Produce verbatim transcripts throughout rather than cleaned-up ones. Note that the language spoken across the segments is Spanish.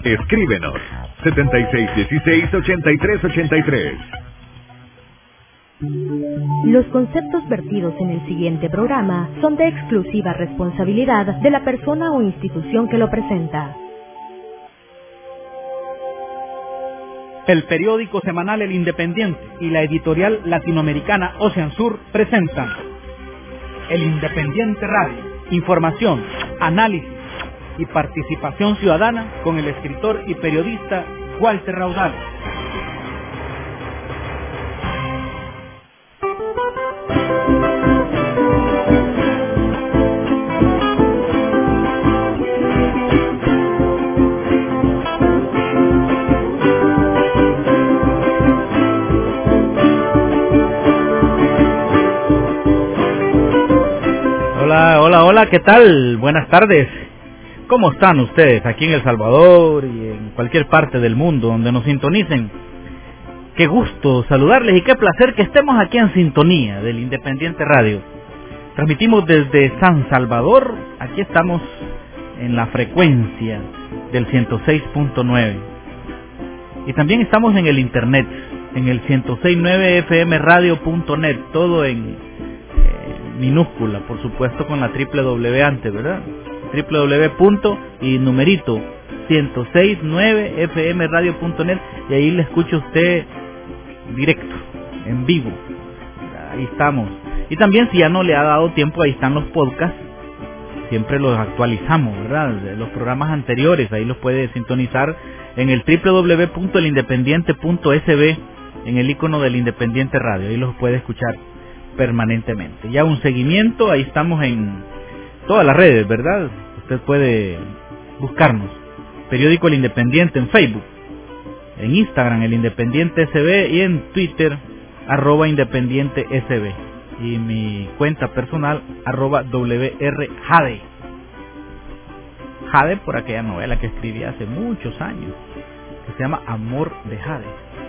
Escríbenos setenta y seis dieciséis ochenta y tres ochenta y tres. Los conceptos vertidos en el siguiente programa son de exclusiva responsabilidad de la persona o institución que lo presenta. El periódico semanal El Independiente y la editorial latinoamericana Ocean Sur presentan El Independiente Radio, información, análisis y participación ciudadana con el escritor y periodista Walter Raudal. Hola, hola, hola, ¿qué tal? Buenas tardes. ¿Cómo están ustedes aquí en El Salvador y en cualquier parte del mundo donde nos sintonicen? Qué gusto saludarles y qué placer que estemos aquí en sintonía del Independiente Radio. Transmitimos desde San Salvador, aquí estamos en la frecuencia del ciento seis punto nueve. Y también estamos en el internet, en el ciento seis punto nueve f m radio punto net, todo en eh, minúscula, por supuesto con la triple W antes, ¿verdad? doble u doble u doble u y numerito ciento seis punto nueve f m radio punto net, y ahí le escucha usted directo, en vivo. Ahí estamos. Y también, si ya no le ha dado tiempo, ahí están los podcasts, siempre los actualizamos, ¿verdad? Los programas anteriores, ahí los puede sintonizar en el doble u doble u doble u punto el independiente punto s b, en el icono del Independiente Radio, ahí los puede escuchar permanentemente. Ya un seguimiento, ahí estamos en todas las redes, ¿verdad? Usted puede buscarnos. Periódico El Independiente en Facebook, en Instagram El Independiente S B y en Twitter arroba Independiente S B. Y mi cuenta personal arroba W R Jade. Jade por aquella novela que escribí hace muchos años, que se llama Amor de Jade.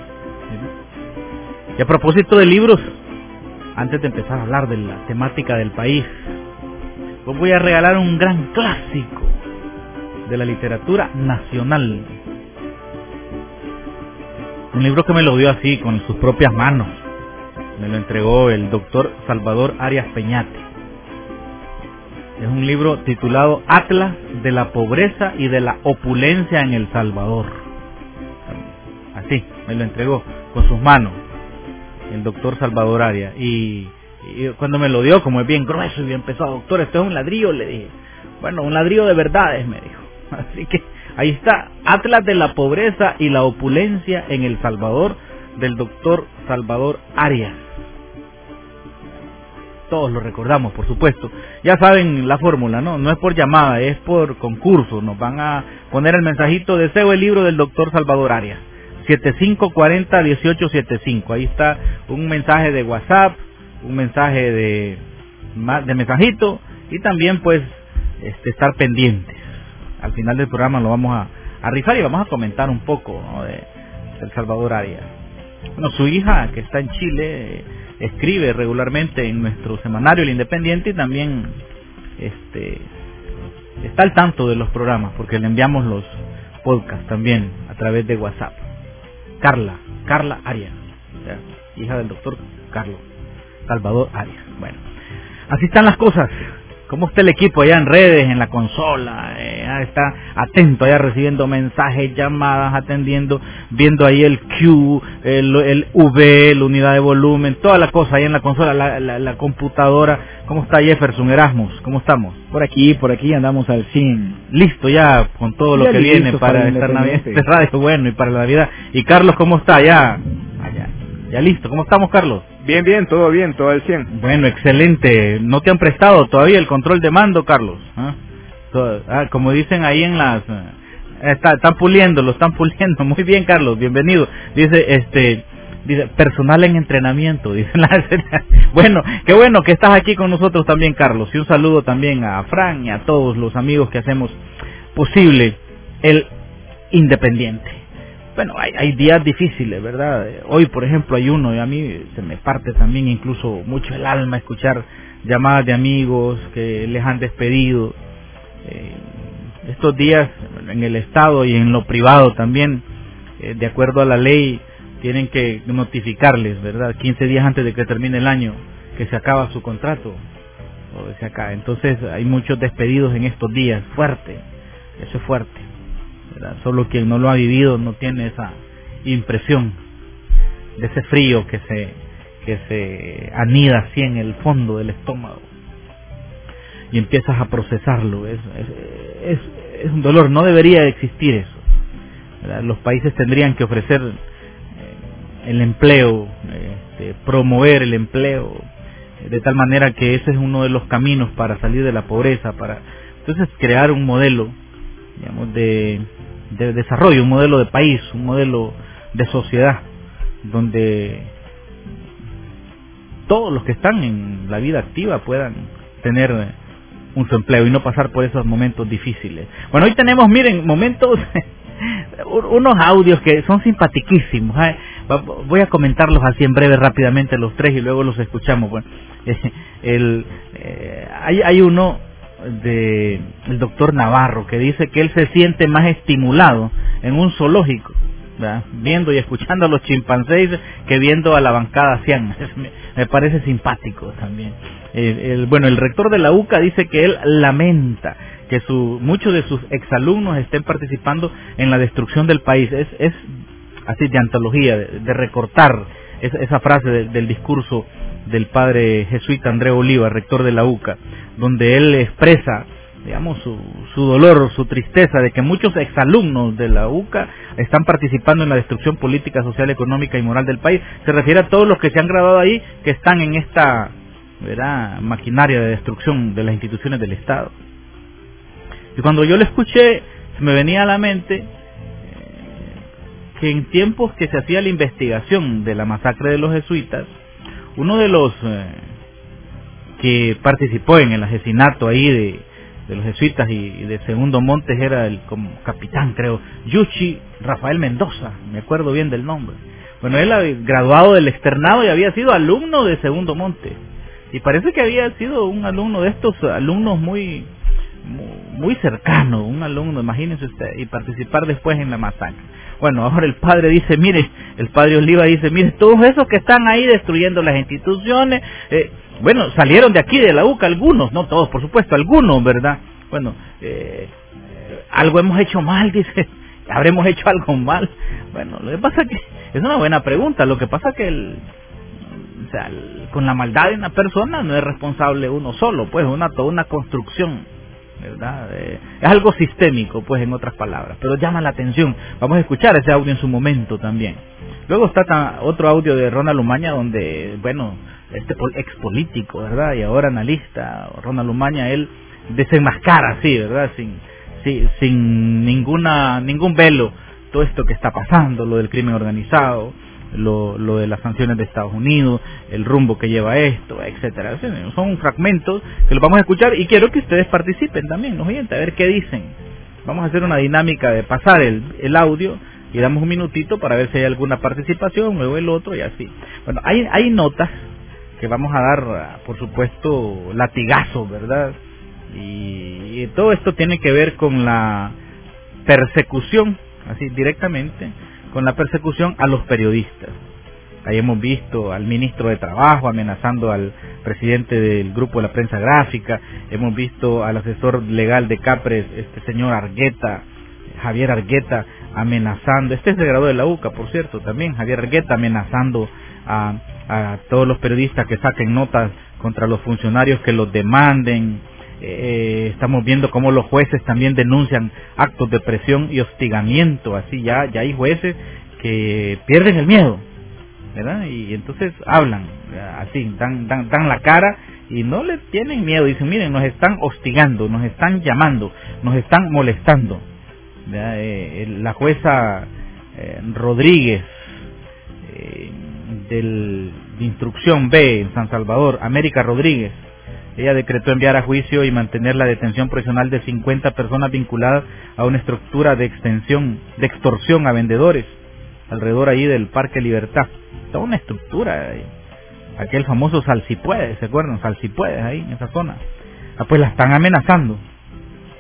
Y a propósito de libros, antes de empezar a hablar de la temática del país, os voy a regalar un gran clásico de la literatura nacional. Un libro que me lo dio así, con sus propias manos. Me lo entregó el doctor Salvador Arias Peñate. Es un libro titulado Atlas de la pobreza y de la opulencia en El Salvador. Así, me lo entregó con sus manos el doctor Salvador Arias. Y Y cuando me lo dio, como es bien grueso y bien pesado, doctor, esto es un ladrillo, le dije. Bueno, un ladrillo de verdades, me dijo. Así que ahí está, Atlas de la pobreza y la opulencia en El Salvador, del doctor Salvador Arias. Todos lo recordamos, por supuesto. Ya saben la fórmula, ¿no? No es por llamada, es por concurso. Nos van a poner el mensajito, deseo el libro del doctor Salvador Arias. siete cinco cuatro cero, uno ocho siete cinco. Ahí está un mensaje de WhatsApp, un mensaje de de mensajito, y también pues este, estar pendientes. Al final del programa lo vamos a, a rifar y vamos a comentar un poco, ¿no?, de El Salvador Arias. Bueno, su hija, que está en Chile, escribe regularmente en nuestro semanario El Independiente, y también este está al tanto de los programas porque le enviamos los podcasts también a través de WhatsApp. Carla, Carla Arias, ¿ya? Hija del doctor Carlos Salvador Arias. Bueno, así están las cosas. ¿Cómo está el equipo allá en redes, en la consola? Eh, está atento allá, recibiendo mensajes, llamadas, atendiendo, viendo ahí el Q, el, el V, la unidad de volumen, toda la cosa ahí en la consola, la, la, la computadora. ¿Cómo está Jefferson Erasmus? ¿Cómo estamos? Por aquí, por aquí andamos al cien. Listo ya con todo lo ya que viene para, para esta Navidad, este radio, bueno, y para la Navidad. Y Carlos, ¿cómo está? Ya, allá, ya listo. ¿Cómo estamos, Carlos? Bien, bien, todo bien, todo al cien. Bueno, excelente. ¿No te han prestado todavía el control de mando, Carlos? ¿Ah? Ah, como dicen ahí en las... Está, están puliendo, lo están puliendo. Muy bien, Carlos, bienvenido. Dice, este... Dice, personal en entrenamiento. Dice la... Bueno, qué bueno que estás aquí con nosotros también, Carlos. Y un saludo también a Fran y a todos los amigos que hacemos posible el Independiente. Bueno, hay, hay días difíciles, ¿verdad? Hoy, por ejemplo, hay uno, y a mí se me parte también incluso mucho el alma escuchar llamadas de amigos que les han despedido. Eh, estos días en el Estado y en lo privado también, eh, de acuerdo a la ley, tienen que notificarles, ¿verdad? quince días antes de que termine el año, que se acaba su contrato, o se acaba. Entonces hay muchos despedidos en estos días, fuerte, eso es fuerte, ¿verdad? Solo quien no lo ha vivido no tiene esa impresión de ese frío que se, que se anida así en el fondo del estómago. Y empiezas a procesarlo, es, es, es, es un dolor, no debería existir eso, ¿verdad? Los países tendrían que ofrecer eh, el empleo, este, promover el empleo, de tal manera que ese es uno de los caminos para salir de la pobreza, para entonces crear un modelo, digamos, de, de desarrollo, un modelo de país, un modelo de sociedad, donde todos los que están en la vida activa puedan tener un su empleo y no pasar por esos momentos difíciles. Bueno, hoy tenemos, miren, momentos, unos audios que son simpatiquísimos, ¿eh? Voy a comentarlos así en breve rápidamente los tres y luego los escuchamos. Bueno, el, eh, hay, hay uno de el doctor Navarro que dice que él se siente más estimulado en un zoológico, ¿verdad?, viendo y escuchando a los chimpancés que viendo a la bancada cian. Me, me parece simpático también. El, el, bueno, el rector de la U C A dice que él lamenta que su, muchos de sus exalumnos estén participando en la destrucción del país. Es, es así de antología, de, de recortar esa, esa frase de, del discurso del padre jesuita André Oliva, rector de la U C A, donde él expresa, digamos, su, su dolor, su tristeza de que muchos exalumnos de la U C A están participando en la destrucción política, social, económica y moral del país. Se refiere a todos los que se han graduado ahí, que están en esta, ¿verdad?, maquinaria de destrucción de las instituciones del Estado. Y cuando yo lo escuché, se me venía a la mente eh, que en tiempos que se hacía la investigación de la masacre de los jesuitas, uno de los eh, que participó en el asesinato ahí de, de los jesuitas y, y de Segundo Montes era el como capitán, creo, Yuchi Rafael Mendoza, me acuerdo bien del nombre. Bueno, él había graduado del externado y había sido alumno de Segundo Montes. Y parece que había sido un alumno de estos alumnos muy muy cercano, un alumno, imagínense usted, y participar después en la masacre. Bueno, ahora el padre dice, mire, el padre Oliva dice, mire, todos esos que están ahí destruyendo las instituciones, eh, bueno, salieron de aquí de la U C A algunos, no todos, por supuesto, algunos, ¿verdad? Bueno, eh, algo hemos hecho mal, dice, habremos hecho algo mal. Bueno, lo que pasa es que es una buena pregunta, lo que pasa es que el, o sea, el, con la maldad de una persona no es responsable uno solo, pues una toda una construcción, ¿verdad? Eh, es algo sistémico, pues, en otras palabras, pero llama la atención. Vamos a escuchar ese audio en su momento también. Luego está ta, otro audio de Ronald Umaña, donde, bueno, este ex político, ¿verdad?, y ahora analista, Ronald Umaña, él desenmascara así, ¿verdad?, sin, sin, sin ninguna ningún velo todo esto que está pasando, lo del crimen organizado, Lo, lo de las sanciones de Estados Unidos, el rumbo que lleva esto, etcétera. Son fragmentos que los vamos a escuchar y quiero que ustedes participen también, los oyentes, a ver qué dicen. Vamos a hacer una dinámica de pasar el, el audio y damos un minutito para ver si hay alguna participación, luego el otro y así. Bueno, hay, hay notas que vamos a dar, por supuesto, latigazos, ¿verdad? Y, y todo esto tiene que ver con la persecución, así directamente, con la persecución a los periodistas. Ahí hemos visto al ministro de Trabajo amenazando al presidente del grupo de la prensa gráfica, hemos visto al asesor legal de Capres, este señor Argueta, Javier Argueta, amenazando, este se graduó de la U C A, por cierto, también, Javier Argueta amenazando a, a todos los periodistas que saquen notas contra los funcionarios que los demanden. Eh, estamos viendo cómo los jueces también denuncian actos de presión y hostigamiento, así ya ya hay jueces que pierden el miedo, ¿verdad? Y entonces hablan, así, dan, dan, dan la cara y no le tienen miedo, dicen, miren, nos están hostigando, nos están llamando, nos están molestando, ¿verdad? Eh, la jueza eh, Rodríguez, eh, del, de Instrucción B en San Salvador, América Rodríguez, ella decretó enviar a juicio y mantener la detención provisional de cincuenta personas vinculadas a una estructura de extensión, de extorsión a vendedores, alrededor ahí del Parque Libertad. Toda una estructura, eh, aquel famoso Salsipuedes, ¿se acuerdan? Salsipuedes ahí en esa zona. Ah, pues la están amenazando.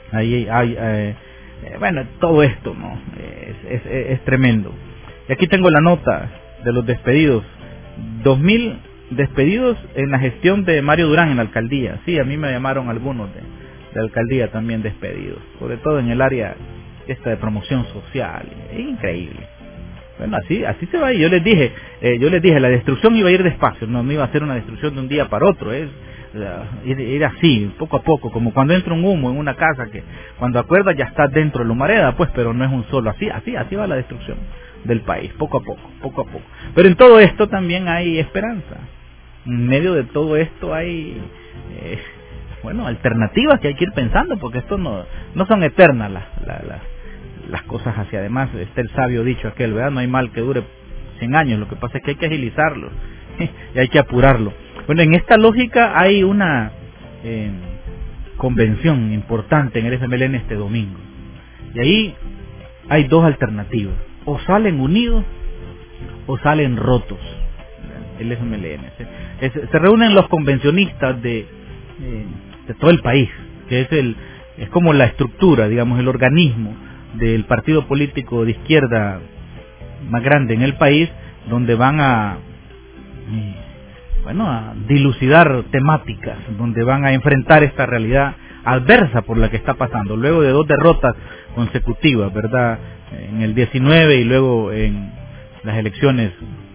Ahí hay, eh, eh, bueno, todo esto, ¿no? Es, es, es tremendo. Y aquí tengo la nota de los despedidos. Dos mil despedidos en la gestión de Mario Durán en la alcaldía. Sí, a mí me llamaron algunos de, de alcaldía también despedidos, sobre todo en el área esta de promoción social. Es increíble. Bueno, así así se va. Y yo les dije, eh, yo les dije, la destrucción iba a ir despacio, no, no iba a ser una destrucción de un día para otro, es uh, ir, ir así, poco a poco, como cuando entra un humo en una casa que cuando acuerdas ya estás dentro de la humareda, pues, pero no es un solo, así, así, así va la destrucción del país, poco a poco, poco a poco. Pero en todo esto también hay esperanza. En medio de todo esto hay, eh, bueno, alternativas que hay que ir pensando, porque esto no, no son eternas las, las, las las cosas hacia además. Está el sabio dicho aquel, ¿verdad? No hay mal que dure cien años, lo que pasa es que hay que agilizarlo y hay que apurarlo. Bueno, en esta lógica hay una eh, convención importante en el F M L N este domingo, y ahí hay dos alternativas: o salen unidos o salen rotos. El F M L N se, es, se reúnen los convencionistas de, eh, de todo el país, que es el es como la estructura, digamos, el organismo del partido político de izquierda más grande en el país, donde van a eh, bueno a dilucidar temáticas, donde van a enfrentar esta realidad adversa por la que está pasando, luego de dos derrotas consecutivas, ¿verdad? En el diecinueve y luego en las elecciones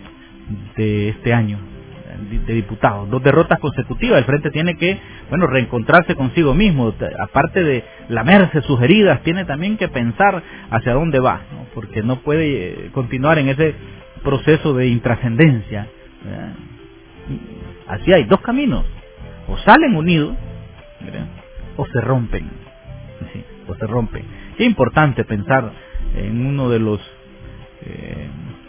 de este año de diputados, dos derrotas consecutivas. El Frente tiene que, bueno, reencontrarse consigo mismo, aparte de lamerse sus heridas, tiene también que pensar hacia dónde va, ¿no? Porque no puede continuar en ese proceso de intrascendencia. ¿Verdad? Así hay dos caminos: o salen unidos, ¿verdad?, o se rompen, ¿sí? o se rompen. Qué importante pensar en uno de los eh,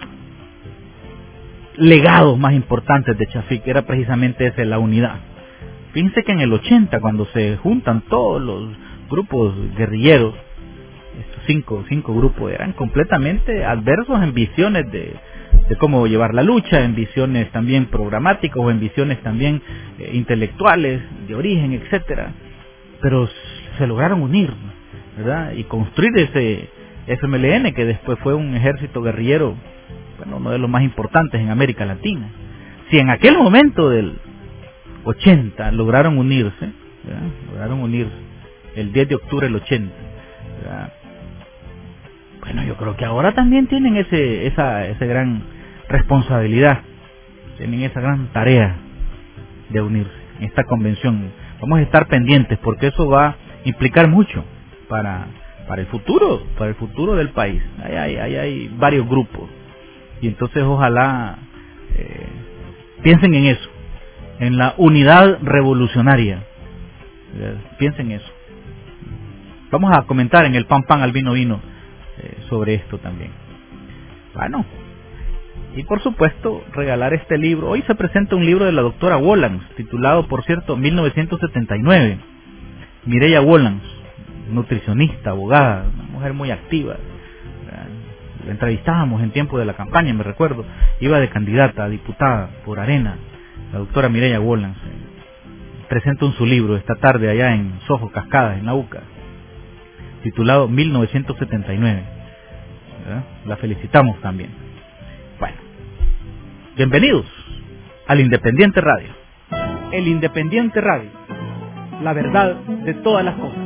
legados más importantes de Chafik, era precisamente ese, la unidad. Fíjense que en el ochenta, cuando se juntan todos los grupos guerrilleros, estos cinco, cinco grupos eran completamente adversos en visiones de, de cómo llevar la lucha, en visiones también programáticas o en visiones también eh, intelectuales, de origen, etcétera. Pero se lograron unir, ¿verdad? Y construir ese F M L N, que después fue un ejército guerrillero, bueno, uno de los más importantes en América Latina. Si en aquel momento del ochenta lograron unirse, ¿verdad?, lograron unirse el diez de octubre del ochenta, ¿verdad?, bueno, yo creo que ahora también tienen ese esa esa gran responsabilidad, tienen esa gran tarea de unirse en esta convención. Vamos a estar pendientes, porque eso va a implicar mucho para para el futuro, para el futuro del país. Ahí hay, hay, hay varios grupos. Y entonces ojalá eh, piensen en eso, en la unidad revolucionaria. Eh, piensen en eso. Vamos a comentar en el pan pan al vino vino eh, sobre esto también. Bueno, y por supuesto regalar este libro. Hoy se presenta un libro de la doctora Wollans, titulado, por cierto, mil novecientos setenta y nueve. Mireya Wollans, nutricionista, abogada, una mujer muy activa. La entrevistábamos en tiempo de la campaña, me recuerdo. Iba de candidata a diputada por Arena, la doctora Mireya Wollans. Presenta un su libro esta tarde allá en Sojo Cascadas, en la U C A, titulado mil novecientos setenta y nueve. ¿Verdad? La felicitamos también. Bueno, bienvenidos al Independiente Radio. El Independiente Radio, la verdad de todas las cosas.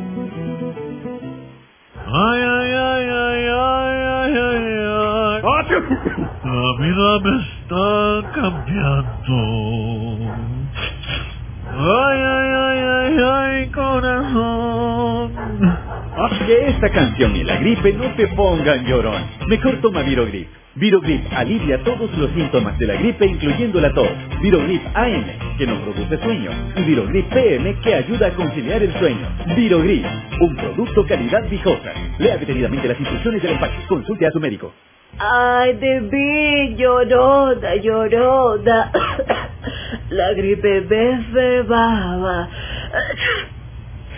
Ay, ay, ay, ay, ay, ay, ay, ay. La vida me está cambiando. Ay, ay, ay, ay, ay, corazón. Haz que esta canción y la gripe no te pongan llorón. Mejor toma Virogrip. Virogrip alivia todos los síntomas de la gripe, incluyendo la tos. Virogrip A M, que no produce sueño. Y Virogrip P M, que ayuda a conciliar el sueño. Virogrip, un producto calidad Vijosa. Lea detenidamente las instrucciones del empaque. Consulte a su médico. Ay, de mí, llorona, llorona. La gripe me cebaba.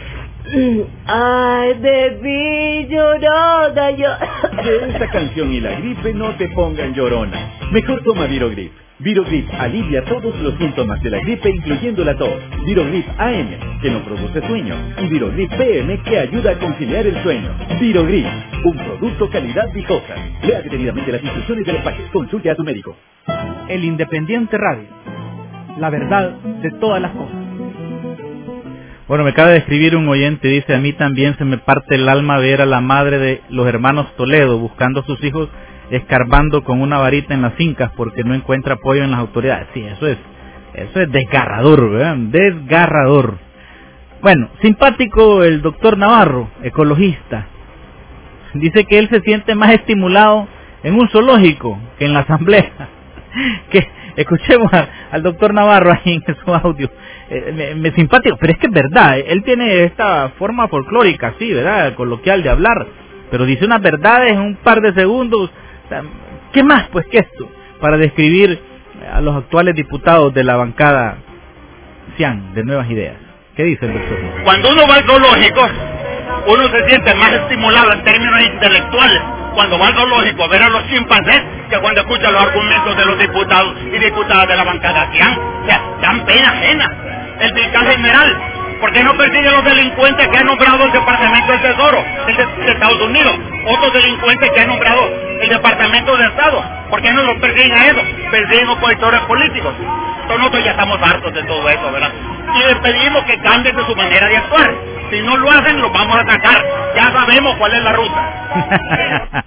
Ay, de mí, llorona, yo... Que esta canción y la gripe no te pongan llorona. Mejor toma Virogrip. Virogrip alivia todos los síntomas de la gripe, incluyendo la tos. Virogrip A M, que no produce sueño. Y Virogrip P M, que ayuda a conciliar el sueño. Virogrip, un producto calidad Vicosa. Lea detenidamente las instrucciones del empaque. Consulte a tu médico. El Independiente Radio. La verdad de todas las cosas. Bueno, me acaba de escribir un oyente, dice, a mí también se me parte el alma ver a la madre de los hermanos Toledo buscando a sus hijos, escarbando con una varita en las fincas porque no encuentra apoyo en las autoridades. Sí, eso es, eso es desgarrador, ¿verdad? Desgarrador. Bueno, simpático el doctor Navarro, ecologista. Dice que él se siente más estimulado en un zoológico que en la asamblea. Que escuchemos a, al doctor Navarro ahí en su audio. Eh, me, me simpático, pero es que es verdad, él tiene esta forma folclórica, sí, ¿verdad? Coloquial de hablar, pero dice unas verdades en un par de segundos. O sea, ¿qué más pues que esto para describir a los actuales diputados de la bancada Cian de Nuevas Ideas? ¿Qué dice el doctor? Cuando uno va al zoológico, uno se siente más estimulado en términos intelectuales cuando va al zoológico a ver a los chimpancés que cuando escucha los argumentos de los diputados y diputadas de la bancada Cian. O sea, dan pena ajena. El fiscal general, ¿por qué no persigue a los delincuentes que ha nombrado el Departamento del Tesoro el de, de Estados Unidos? Otros delincuentes que ha nombrado el Departamento de Estado, ¿por qué no los persiguen a ellos? Persiguen opositores políticos. Entonces nosotros ya estamos hartos de todo eso, ¿verdad? Y les pedimos que cambien de su manera de actuar. Si no lo hacen, los vamos a atacar. Ya sabemos cuál es la ruta.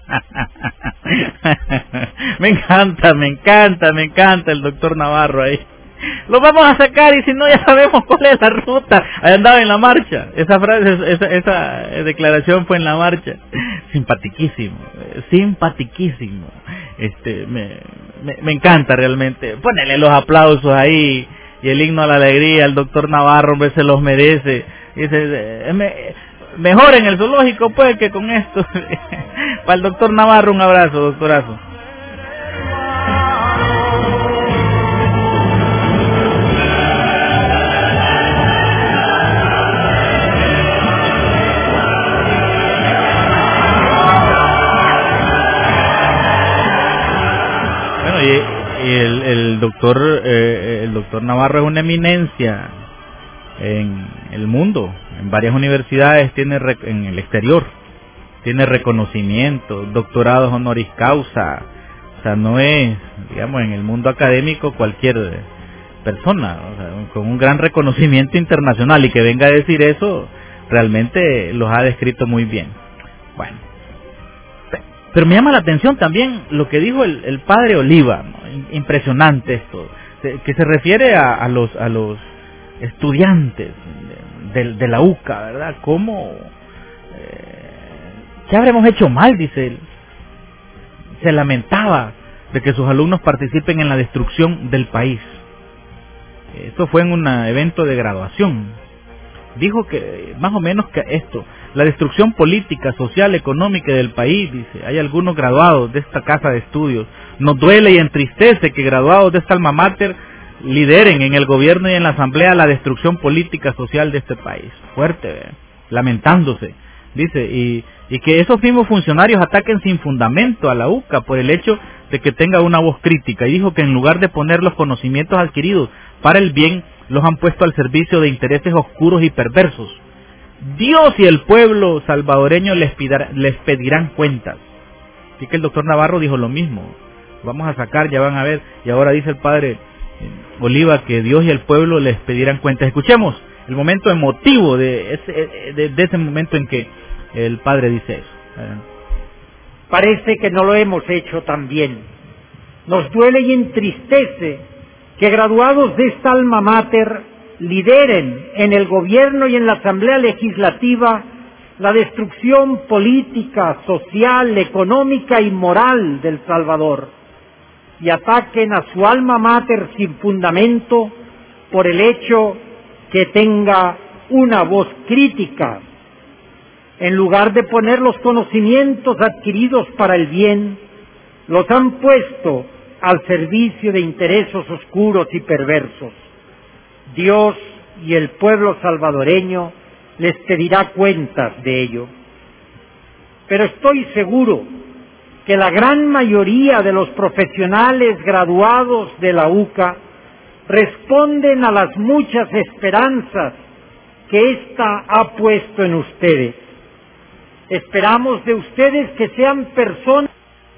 Me encanta, me encanta, me encanta el doctor Navarro ahí. Lo vamos a sacar y si no ya sabemos cuál es la ruta. Ahí andaba en la marcha. Esa frase, esa, esa declaración fue en la marcha. Simpatiquísimo, simpatiquísimo. Este, me, me, me encanta realmente. Ponele los aplausos ahí y el himno a la alegría. El doctor Navarro, hombre, se los merece. Dice, me, mejor en el zoológico pues que con esto. Para el doctor Navarro un abrazo, doctorazo. Y, y el, el doctor eh, el doctor Navarro es una eminencia en el mundo, en varias universidades, tiene en el exterior, tiene reconocimiento, doctorados honoris causa, o sea, no es, digamos, en el mundo académico cualquier persona, o sea, con un gran reconocimiento internacional, y que venga a decir eso, realmente los ha descrito muy bien. Bueno, pero me llama la atención también lo que dijo el, el padre Oliva, ¿no? Impresionante esto, que se refiere a, a los a los estudiantes de, de, de la U C A, ¿verdad? ¿Cómo? Eh, ¿Qué habremos hecho mal? Dice él. Se lamentaba de que sus alumnos participen en la destrucción del país. Esto fue en un evento de graduación. Dijo que, más o menos que esto, la destrucción política, social, económica del país, dice, hay algunos graduados de esta casa de estudios. Nos duele y entristece que graduados de esta alma mater lideren en el gobierno y en la asamblea la destrucción política, social de este país. Fuerte, ¿eh? Lamentándose, dice, y, y que esos mismos funcionarios ataquen sin fundamento a la U C A por el hecho de que tenga una voz crítica. Y dijo que en lugar de poner los conocimientos adquiridos para el bien, los han puesto al servicio de intereses oscuros y perversos. Dios y el pueblo salvadoreño les, pidar, les pedirán cuentas. Así que el doctor Navarro dijo lo mismo. Vamos a sacar, ya van a ver. Y ahora dice el padre Oliva que Dios y el pueblo les pedirán cuentas. Escuchemos el momento emotivo de ese, de, de ese momento en que el padre dice eso. Parece que no lo hemos hecho tan bien. Nos duele y entristece que graduados de esta alma mater lideren en el gobierno y en la asamblea legislativa la destrucción política, social, económica y moral del Salvador, y ataquen a su alma mater sin fundamento por el hecho que tenga una voz crítica. En lugar de poner los conocimientos adquiridos para el bien, los han puesto al servicio de intereses oscuros y perversos. Dios y el pueblo salvadoreño les pedirá cuentas de ello. Pero estoy seguro que la gran mayoría de los profesionales graduados de la U C A responden a las muchas esperanzas que ésta ha puesto en ustedes. Esperamos de ustedes que sean personas.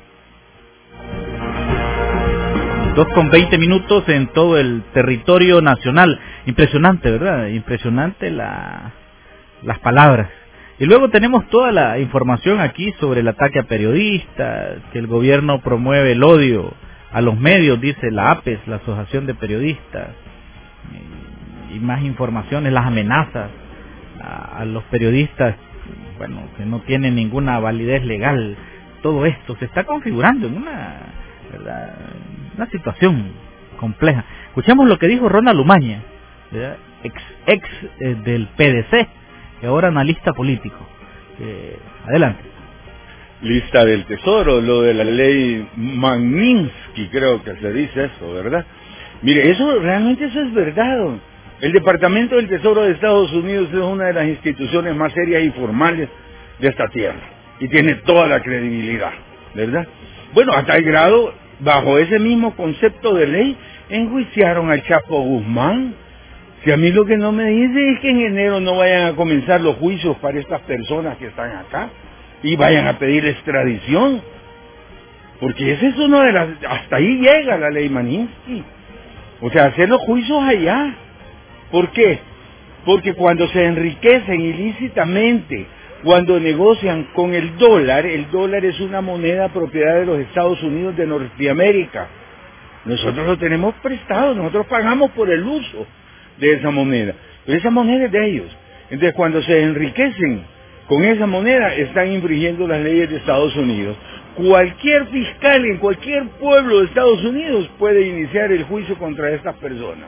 Dos con veinte minutos en todo el territorio nacional. Impresionante, ¿verdad? Impresionante la, las palabras. Y luego tenemos toda la información aquí sobre el ataque a periodistas, que el gobierno promueve el odio a los medios, dice la A P E S, la Asociación de Periodistas, y, y más informaciones, las amenazas a, a los periodistas, bueno, que no tienen ninguna validez legal. Todo esto se está configurando en una, ¿verdad?, una situación compleja. Escuchemos lo que dijo Ronald Umaña, ¿verdad?, ex, ex eh, del P D C, y ahora analista político. Eh, adelante. Lista del Tesoro, lo de la ley Magnitsky, creo que se dice eso, ¿verdad? Mire, eso realmente eso es verdad. El Departamento del Tesoro de Estados Unidos es una de las instituciones más serias y formales de esta tierra, y tiene toda la credibilidad, ¿verdad? Bueno, a tal grado, bajo ese mismo concepto de ley, enjuiciaron al Chapo Guzmán. Si a mí lo que no me dice es que en enero no vayan a comenzar los juicios para estas personas que están acá y vayan a pedir extradición, porque esa es una de las, hasta ahí llega la ley Magnitsky, o sea, hacer los juicios allá. ¿Por qué? Porque cuando se enriquecen ilícitamente, cuando negocian con el dólar, el dólar es una moneda propiedad de los Estados Unidos de Norteamérica, nosotros lo tenemos prestado, nosotros pagamos por el uso de esa moneda, pero esa moneda es de ellos. Entonces cuando se enriquecen con esa moneda, están infringiendo las leyes de Estados Unidos. Cualquier fiscal en cualquier pueblo de Estados Unidos puede iniciar el juicio contra estas personas.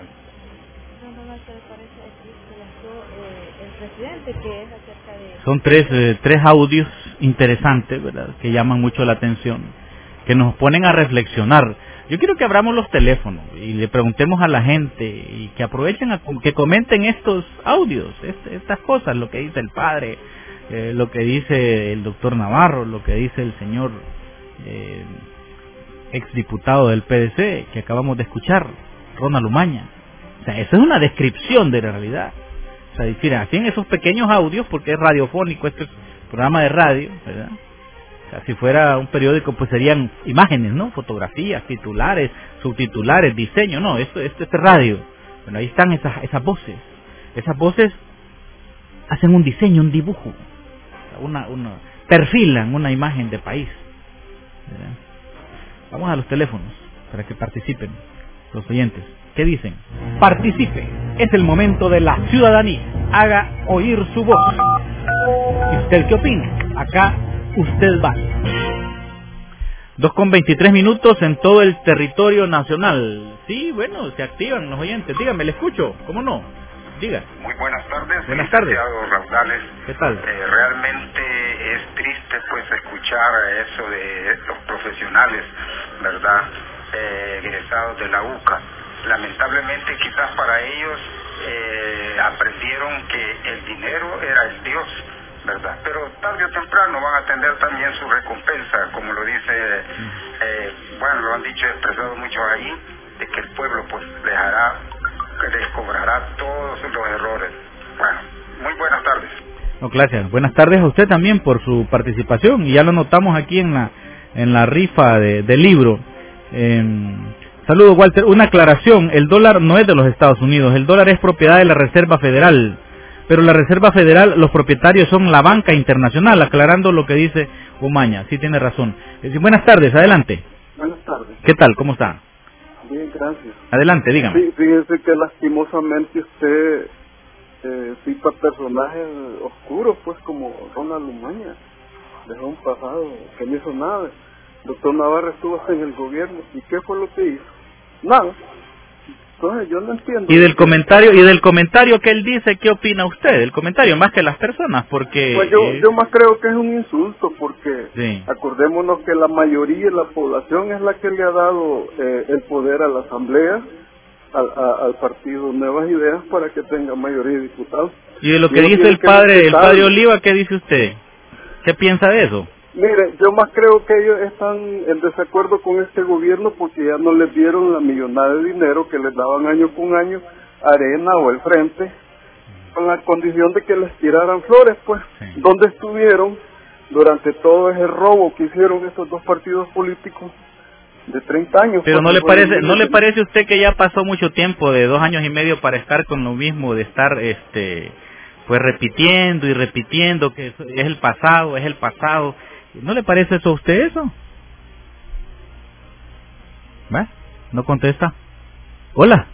Son tres, eh, tres audios interesantes, ¿verdad?, que llaman mucho la atención, que nos ponen a reflexionar. Yo quiero que abramos los teléfonos y le preguntemos a la gente y que aprovechen, a, que comenten estos audios, este, estas cosas, lo que dice el padre, eh, lo que dice el doctor Navarro, lo que dice el señor eh, exdiputado del P D C que acabamos de escuchar, Ronald Umaña. O sea, eso es una descripción de la realidad. O sea, decir, así en esos pequeños audios, porque es radiofónico, este es programa de radio, ¿verdad? O sea, si fuera un periódico, pues serían imágenes, ¿no? Fotografías, titulares, subtitulares, diseño, no, esto, esto es radio. Bueno, ahí están esas, esas voces. Esas voces hacen un diseño, un dibujo, una, una, perfilan una imagen de país, ¿verdad? Vamos a los teléfonos para que participen los oyentes. ¿Qué dicen? Participe. Es el momento de la ciudadanía. Haga oír su voz. ¿Y usted qué opina? Acá usted va. Dos con veintitrés minutos en todo el territorio nacional. Sí, bueno, se activan los oyentes. Dígame, le escucho. ¿Cómo no? Diga. Muy buenas tardes. Buenas tardes. Raudales. ¿Qué tal? Eh, realmente es triste pues escuchar eso de estos profesionales, ¿verdad? Eh, egresados de la U C A. Lamentablemente quizás para ellos eh, aprendieron que el dinero era el Dios, ¿verdad? Pero tarde o temprano van a tener también su recompensa, como lo dice, eh, bueno, lo han dicho, expresado mucho ahí, de que el pueblo pues les hará, les cobrará todos los errores. Bueno, muy buenas tardes. No, gracias. Buenas tardes a usted también por su participación, y ya lo notamos aquí en la en la rifa de, del libro. Eh, Saludos, Walter. Una aclaración, el dólar no es de los Estados Unidos, el dólar es propiedad de la Reserva Federal, pero la Reserva Federal, los propietarios son la banca internacional, aclarando lo que dice Umaña. Sí, tiene razón. Eh, buenas tardes, adelante. Buenas tardes. ¿Qué tal? ¿Cómo está? Bien, gracias. Adelante, dígame. Sí, fíjese que lastimosamente usted eh, cita personajes oscuros, pues como Ronald Umaña, dejó un pasado que no hizo nada. Doctor Navarro estuvo en el gobierno, ¿y qué fue lo que hizo? Nada. Entonces yo no entiendo. Y del comentario, y del comentario que él dice, ¿qué opina usted? El comentario más que las personas, porque... Pues yo, eh... yo más creo que es un insulto, porque sí. Acordémonos que la mayoría de la población es la que le ha dado eh, el poder a la Asamblea, al, a, al partido Nuevas Ideas, para que tenga mayoría de diputados. Y de lo que Ellos dice tienen el que padre, el respetar. padre Oliva, ¿qué dice usted? ¿Qué piensa de eso? Mire, yo más creo que ellos están en desacuerdo con este gobierno porque ya no les dieron la millonada de dinero que les daban año con año Arena o el Frente, con la condición de que les tiraran flores, pues. Sí. ¿Dónde estuvieron durante todo ese robo que hicieron estos dos partidos políticos de treinta años? Pero no Porque le fue parece, el- ¿no le parece a usted que ya pasó mucho tiempo, de dos años y medio, para estar con lo mismo, de estar, este, pues repitiendo y repitiendo que es es el pasado, es el pasado? ¿No le parece eso a usted eso? ¿Va? ¿No contesta? Hola.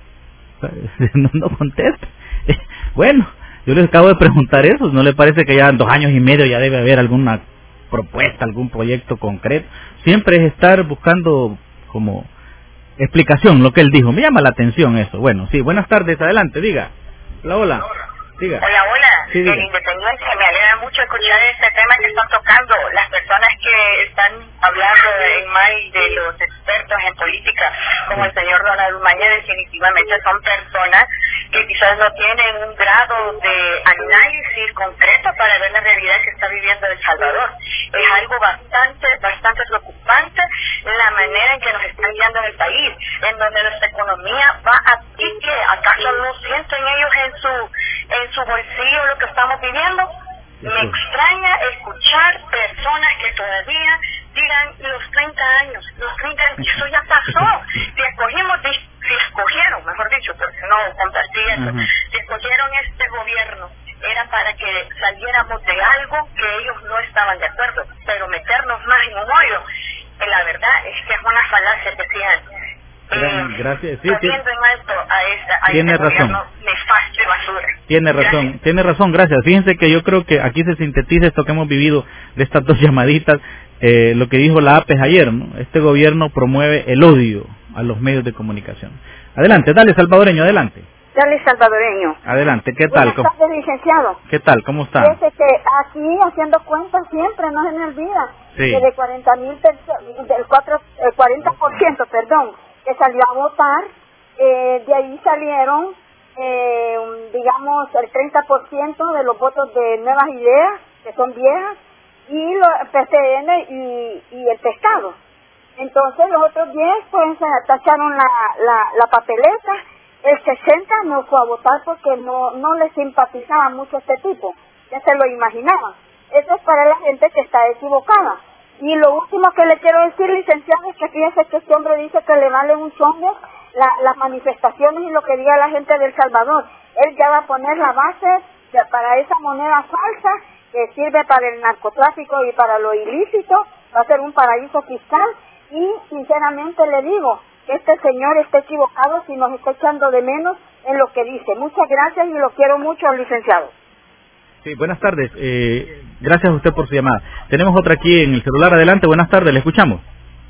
No, no contesta. Bueno, yo les acabo de preguntar eso. ¿No le parece que ya en dos años y medio ya debe haber alguna propuesta, algún proyecto concreto? Siempre es estar buscando como explicación lo que él dijo. Me llama la atención eso. Bueno, sí, buenas tardes, adelante, diga. Hola, hola. Diga. Hola, hola. Sí, diga. El Independiente, me alegra mucho escuchar este tema que están tocando. Las personas que están hablando en mal de los expertos en política, como el señor Ronald Umaña, definitivamente son personas que quizás no tienen un grado de análisis concreto para ver la realidad que está viviendo El Salvador. Es algo bastante, bastante preocupante la manera en que nos están guiando en el país, en donde nuestra economía va a pique. ¿Acaso no sienten ellos en su en su bolsillo lo que estamos viviendo? Me extraña escuchar personas que todavía digan los treinta años, los treinta años, eso ya pasó. Si escogimos, si escogieron, mejor dicho, porque no compartí eso, si escogieron este gobierno, era para que saliéramos de algo que ellos no estaban de acuerdo, pero meternos más en un hoyo, eh, la verdad es que es una falacia que sigan Gra- Gracias. Sí, poniendo tiene, en alto a, esta, a tiene este razón. gobierno nefasto y basura. tiene razón, Gracias. tiene razón, gracias. Fíjense que yo creo que aquí se sintetiza esto que hemos vivido de estas dos llamaditas, eh, lo que dijo la A P E S ayer, ¿no? Este gobierno promueve el odio a los medios de comunicación. Adelante, dale, salvadoreño, adelante. Dale, salvadoreño. Adelante, ¿qué tal? Buenas ¿Cómo, tardes, licenciado. ¿Qué tal? ¿Cómo está? Fíjese que aquí, haciendo cuentas siempre, no se me olvida, Sí. que de cuarenta mil personas, del cuatro, eh, cuarenta por ciento, perdón, que salió a votar, eh, de ahí salieron, eh, un- digamos, el treinta por ciento de los votos de Nuevas Ideas, que son viejas, y los P C N y, y el Pescado. Entonces los otros diez pues tacharon la, la, la papeleta. El sesenta no fue a votar porque no, no le simpatizaba mucho este tipo, ya se lo imaginaban. Eso es para la gente que está equivocada. Y lo último que le quiero decir, licenciado, es que fíjese que este hombre dice que le vale un chongo la, las manifestaciones y lo que diga la gente de El Salvador. Él ya va a poner la base de, para esa moneda falsa que sirve para el narcotráfico y para lo ilícito, va a ser un paraíso fiscal. Y sinceramente le digo que este señor está equivocado si nos está echando de menos en lo que dice. Muchas gracias y lo quiero mucho, licenciado. Sí, buenas tardes. Eh, gracias a usted por su llamada. Tenemos otra aquí en el celular. Adelante, buenas tardes, le escuchamos.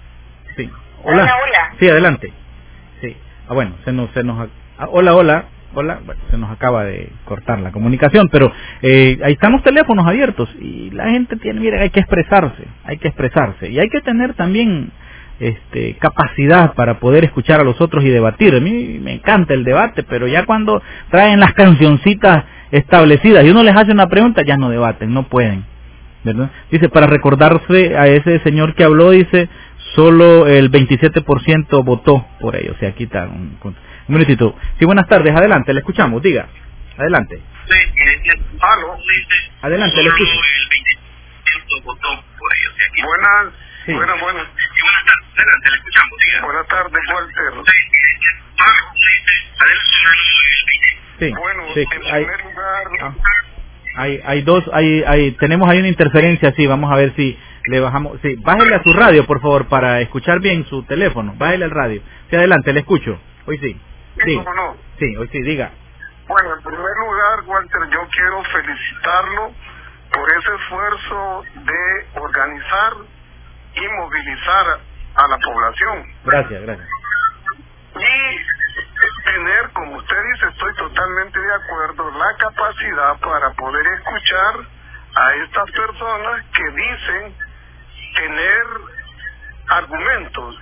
Sí. Hola. Hola, hola. Sí, adelante. Sí. Ah, bueno, se nos, se nos, ah, hola, hola, hola. Bueno, se nos acaba de cortar la comunicación, pero eh, ahí están los teléfonos abiertos y la gente tiene, mire, hay que expresarse, hay que expresarse y hay que tener también este capacidad para poder escuchar a los otros y debatir. A mí me encanta el debate, pero ya cuando traen las cancioncitas establecidas y uno les hace una pregunta, ya no debaten, no pueden, ¿verdad? Dice, para recordarse a ese señor que habló, dice, solo el veintisiete por ciento votó por ello. O sea, aquí está un, un minutito. Sí, buenas tardes, adelante, le escuchamos, diga, adelante. Sí, eh, aló. Adelante, le escucho. El veinte por ciento votó por ello. O sea, aquí... Buenas, Sí. buenas, buenas. Sí, buenas tardes, adelante, le escuchamos, diga. Buenas tardes, Walter. Sí, eh, aló. Adelante. Sí, Bueno, sí, en hay, primer lugar, ah, hay, hay dos, hay, hay, tenemos ahí una interferencia, sí, vamos a ver si le bajamos, sí, bájele a su radio, por favor, para escuchar bien su teléfono, bájele al radio. Sí, adelante, le escucho, hoy sí, ¿sí diga. o no? Sí, hoy sí, diga. Bueno, en primer lugar, Walter, yo quiero felicitarlo por ese esfuerzo de organizar y movilizar a la población. Gracias, gracias. Y tener, como usted dice, estoy totalmente de acuerdo, la capacidad para poder escuchar a estas personas que dicen tener argumentos.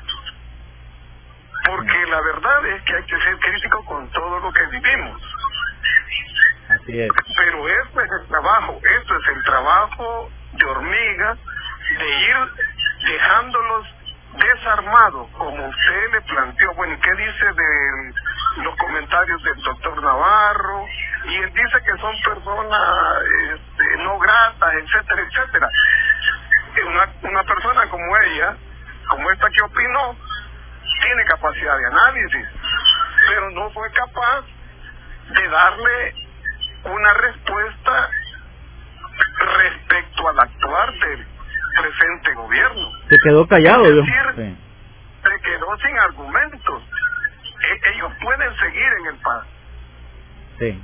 Porque la verdad es que hay que ser crítico con todo lo que vivimos. Así es. Pero este es el trabajo, esto es el trabajo de hormiga, de ir dejándolos desarmados, como usted le planteó. Bueno, ¿qué dice de los comentarios del doctor Navarro? Y él dice que son personas este, no gratas, etcétera, etcétera. Una, una persona como ella, como esta que opinó, tiene capacidad de análisis, pero no fue capaz de darle una respuesta respecto al actuar del presente gobierno. Se quedó callado, es yo. decir, Sí. se quedó sin argumentos. E- ellos pueden seguir en el país. Sí.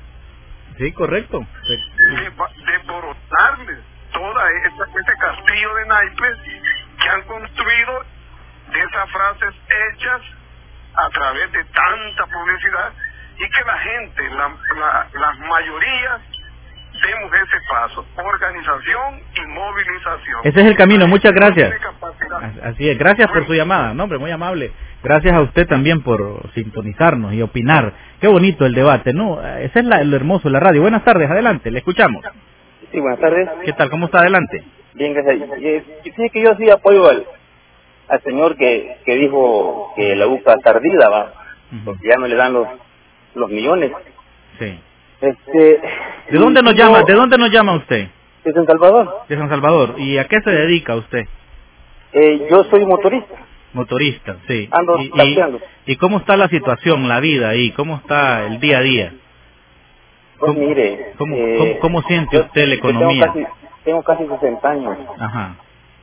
Sí, correcto. Sí. De, desborotarles toda esta, este castillo de naipes que han construido de esas frases hechas a través de tanta publicidad, y que la gente, la, la, las mayorías, demos ese paso, organización y movilización. Ese es el camino, muchas gracias. Así es, gracias por su llamada, no, hombre, muy amable. Gracias a usted también por sintonizarnos y opinar. Qué bonito el debate, ¿no? Ese es la, lo hermoso de la radio. Buenas tardes, adelante, le escuchamos. Sí, buenas tardes. ¿Qué tal? ¿Cómo está? Adelante. Bien, gracias. Sí, que yo sí apoyo al, al señor que, que dijo que la U C A está ardida, va, porque ya no le dan los, los millones. Sí. Este, ¿De dónde nos yo, llama? ¿De dónde nos llama usted? De San Salvador. De San Salvador. ¿Y a qué se dedica usted? Eh, yo soy motorista. Motorista, sí. Ando y, taxiando. y, ¿Y cómo está la situación, la vida ahí? ¿Cómo está el día a día? Pues ¿Cómo, mire, ¿cómo, eh, cómo, cómo siente yo, usted la yo economía? Tengo casi, tengo casi sesenta años. Ajá.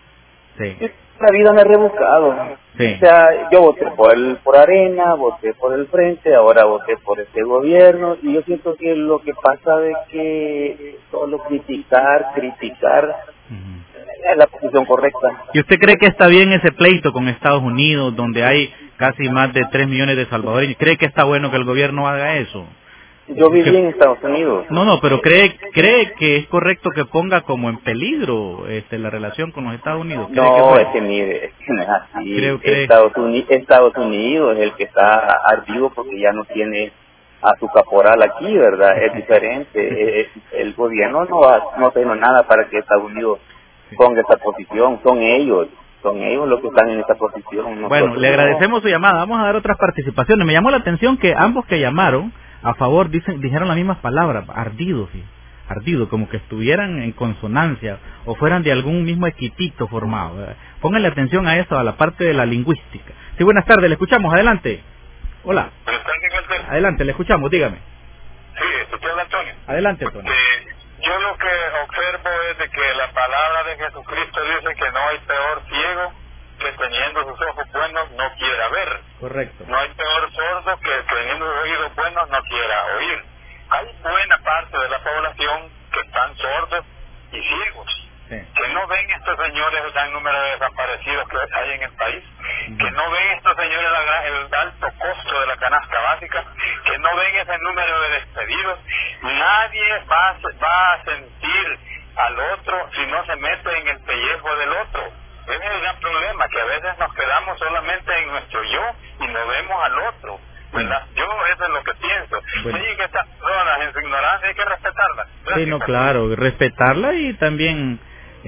Sí. La vida me ha rebuscado. Sí. O sea, yo voté por el, por Arena, voté por el Frente, ahora voté por este gobierno, y yo siento que lo que pasa es que solo criticar, criticar, uh-huh, es la posición correcta. ¿Y usted cree que está bien ese pleito con Estados Unidos, donde hay casi más de tres millones de salvadoreños? ¿Cree que está bueno que el gobierno haga eso? Yo viví que... en Estados Unidos. No, no, pero cree cree que es correcto que ponga como en peligro este, la relación con los Estados Unidos. No, que es que mire, es que no es así. Creo que... Estados, Uni... Estados Unidos es el que está ardido porque ya no tiene a su caporal aquí, ¿verdad? Es diferente. Es, el gobierno no va, no tiene nada para que Estados Unidos ponga esa posición. Son ellos. Son ellos los que están en esa posición. Nosotros bueno, le agradecemos no. su llamada. Vamos a dar otras participaciones. Me llamó la atención que ambos que llamaron a favor dicen, dijeron las mismas palabras, ardido, sí, ardido, como que estuvieran en consonancia o fueran de algún mismo equipito formado. ¿verdad? Pónganle atención a eso, a la parte de la lingüística. Sí, buenas tardes, le escuchamos, adelante. Hola. Adelante, le escuchamos, dígame. Sí, usted habla, Antonio. Adelante, Antonio. Eh, yo lo que observo es de que la palabra de Jesucristo dice que no hay peor ciego que teniendo sus ojos buenos no quiera ver. Correcto. No hay peor sordo que teniendo sus oídos buenos no quiera oír. Hay buena parte de la población que están sordos y ciegos, sí, que no ven estos señores el gran número de desaparecidos que hay en el país, uh-huh, que no ven estos señores el, el alto costo de la canasta básica, que no ven ese número de despedidos. Nadie va, va a sentir al otro si no se mete en el pellejo del otro. Ese es el gran problema, que a veces nos quedamos solamente en nuestro yo y no vemos al otro, ¿verdad? Yo eso es lo que pienso. Bueno. Sí, que estas personas en su ignorancia hay que respetarlas. Sí, no, claro, respetarla y también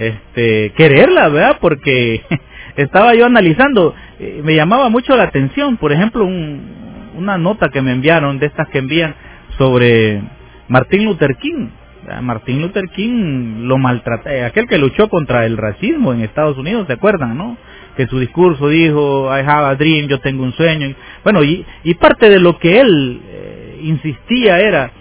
este quererla, ¿verdad? Porque estaba yo analizando, eh, me llamaba mucho la atención, por ejemplo, un, una nota que me enviaron, de estas que envían sobre Martin Luther King. Martin Luther King lo maltrató, aquel que luchó contra el racismo en Estados Unidos, ¿se acuerdan, no? Que su discurso dijo, I have a dream, yo tengo un sueño. Bueno, y, y parte de lo que él eh, insistía era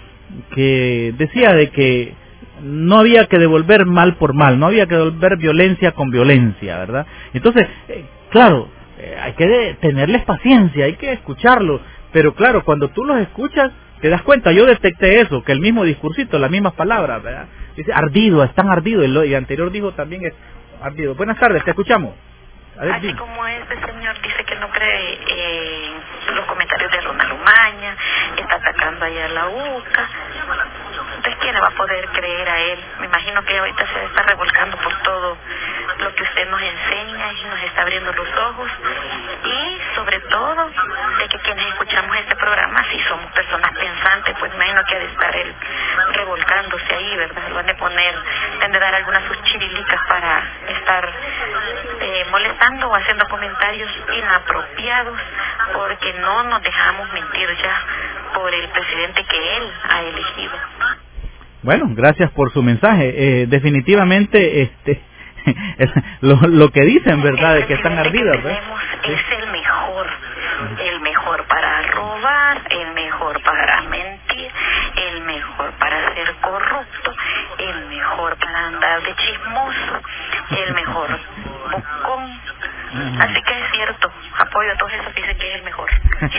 que decía de que no había que devolver mal por mal, no había que devolver violencia con violencia, ¿verdad? Entonces, eh, claro, eh, hay que de, tenerles paciencia, hay que escucharlo, pero claro, cuando tú los escuchas, te das cuenta, yo detecté eso, que el mismo discursito, las mismas palabras, ¿verdad? Dice, ardido, están ardidos, y, lo, y anterior dijo también es ardido. Buenas tardes, te escuchamos. Ver, Así dime. Como este señor dice que no cree eh, los comentarios de Ronald Umaña, está atacando allá a la U C A, entonces ¿quién le va a poder creer a él? Me imagino que ahorita se está revolcando por todo lo que usted nos enseña y nos está abriendo los ojos, y sobre todo de que quienes escuchamos este programa programa, si somos personas pensantes, pues menos que ha de estar él revolcándose ahí, ¿verdad? Lo han de poner, han de dar algunas sus chirilicas para estar eh, molestando o haciendo comentarios inapropiados, porque no nos dejamos mentir ya por el presidente que él ha elegido. Bueno, gracias por su mensaje. Eh, definitivamente, este, lo, lo que dicen, ¿verdad? De que están ardidas, ¿verdad? Sí. Es el mejor, el mejor para robar, el mejor para mentir, el mejor para ser corrupto, el mejor para andar de chismoso, el mejor bocón. Así que es cierto, apoyo a todos esos que dicen que es el mejor.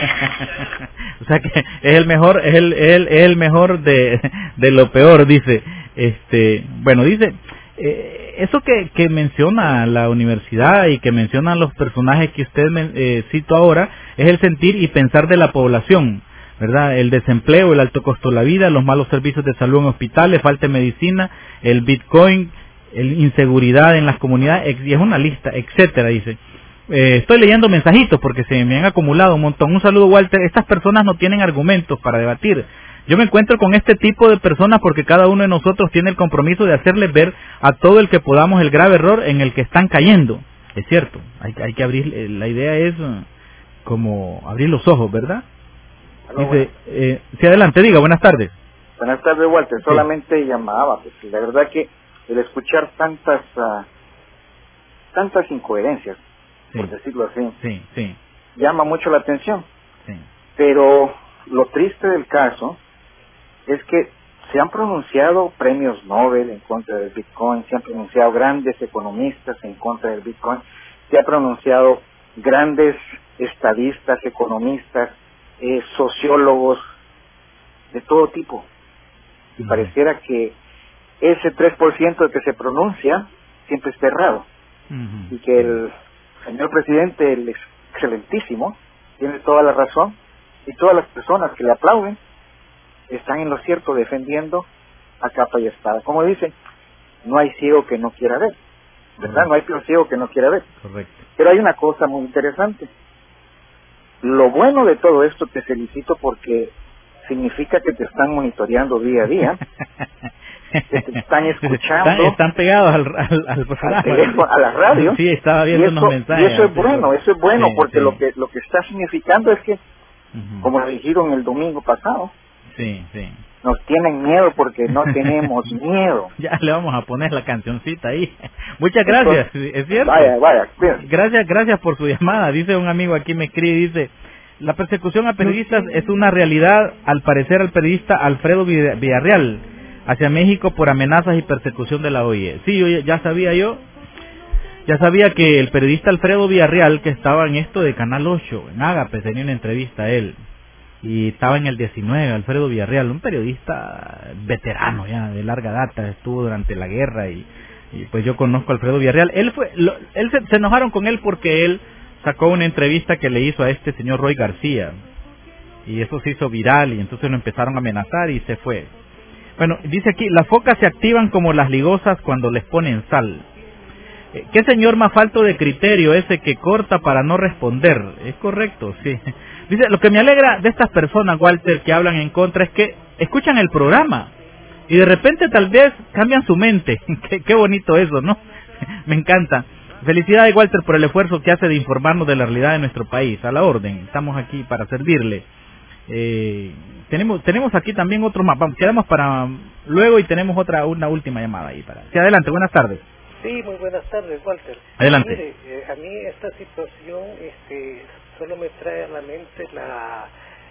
O sea que es el mejor, es el, es el, es el mejor de, de lo peor, dice. Este, bueno, dice, eh, eso que, que menciona la universidad y que mencionan los personajes que usted eh, citó ahora, es el sentir y pensar de la población, ¿verdad? El desempleo, el alto costo de la vida, los malos servicios de salud en hospitales, falta de medicina, el Bitcoin, el inseguridad en las comunidades, y es una lista, etcétera, dice. Eh, estoy leyendo mensajitos porque se me han acumulado un montón. Un saludo, Walter. Estas personas no tienen argumentos para debatir. Yo me encuentro con este tipo de personas porque cada uno de nosotros tiene el compromiso de hacerles ver a todo el que podamos el grave error en el que están cayendo. Es cierto, hay, hay que abrir, la idea es uh, como abrir los ojos, ¿verdad? Hola, dice, eh, sí, adelante, diga, buenas tardes. Buenas tardes, Walter. Sí. Solamente llamaba, pues la verdad que el escuchar tantas uh, tantas incoherencias, sí, por decirlo así, sí, sí, llama mucho la atención. Sí. Pero lo triste del caso es que se han pronunciado premios Nobel en contra del Bitcoin, se han pronunciado grandes economistas en contra del Bitcoin, se han pronunciado grandes estadistas, economistas, eh, sociólogos, de todo tipo. Y uh-huh. pareciera que ese tres por ciento de que se pronuncia siempre está errado. Uh-huh. Y que el señor presidente, el excelentísimo, tiene toda la razón, y todas las personas que le aplauden están en lo cierto defendiendo a capa y espada. Como dicen, no hay ciego que no quiera ver, ¿verdad? No hay peor ciego que no quiera ver. Correcto. Pero hay una cosa muy interesante. Lo bueno de todo esto, te felicito porque significa que te están monitoreando día a día, que te están escuchando. Están, están pegados al, al, al programa. Al teléfono, a la radio. Sí, estaba viendo eso, unos mensajes. Y eso es bueno, eso es bueno, sí, porque sí. lo que lo que está significando es que, uh-huh. como lo dijeron el domingo pasado, sí, sí. nos tienen miedo porque no tenemos miedo. Ya le vamos a poner la cancioncita ahí. Muchas gracias, Entonces, es cierto. Vaya, vaya. Bien. Gracias, gracias por su llamada. Dice un amigo aquí, me escribe, dice, la persecución a periodistas es una realidad, al parecer al periodista Alfredo Villarreal, hacia México por amenazas y persecución de la O I E. Sí, yo ya sabía yo, ya sabía que el periodista Alfredo Villarreal, que estaba en esto de Canal ocho, en Ágape, tenía una entrevista a él, y estaba en el diecinueve, Alfredo Villarreal, un periodista veterano ya, de larga data, estuvo durante la guerra, y, y pues yo conozco a Alfredo Villarreal. Él fue, lo, él se, se enojaron con él porque él sacó una entrevista que le hizo a este señor Roy García, y eso se hizo viral, y entonces lo empezaron a amenazar y se fue. Bueno, dice aquí, las focas se activan como las ligosas cuando les ponen sal. ¿Qué señor más falto de criterio ese que corta para no responder? Es correcto, sí. Dice, lo que me alegra de estas personas, Walter, que hablan en contra, es que escuchan el programa y de repente tal vez cambian su mente. qué, qué bonito eso, ¿no? Me encanta. Felicidades, Walter, por el esfuerzo que hace de informarnos de la realidad de nuestro país. A la orden, estamos aquí para servirle. Eh, tenemos tenemos aquí también otro más. Vamos, quedamos para luego y tenemos otra una última llamada ahí para. Sí, adelante, buenas tardes. Sí, muy buenas tardes, Walter. Adelante. Mire, eh, a mí esta situación este, solo me trae a la mente la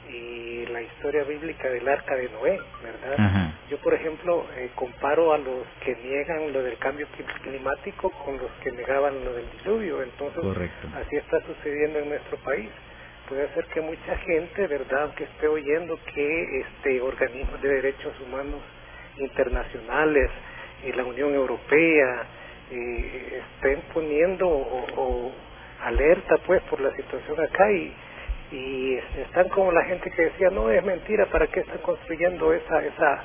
y la historia bíblica del arca de Noé, ¿verdad? Ajá. Yo, por ejemplo, eh, comparo a los que niegan lo del cambio climático con los que negaban lo del diluvio. Entonces, correcto, así está sucediendo en nuestro país. Puede ser que mucha gente, ¿verdad?, que esté oyendo que este organismos de derechos humanos internacionales y la Unión Europea eh, estén poniendo o, o alerta, pues, por la situación acá y y están como la gente que decía, no, es mentira, ¿para qué están construyendo esa esa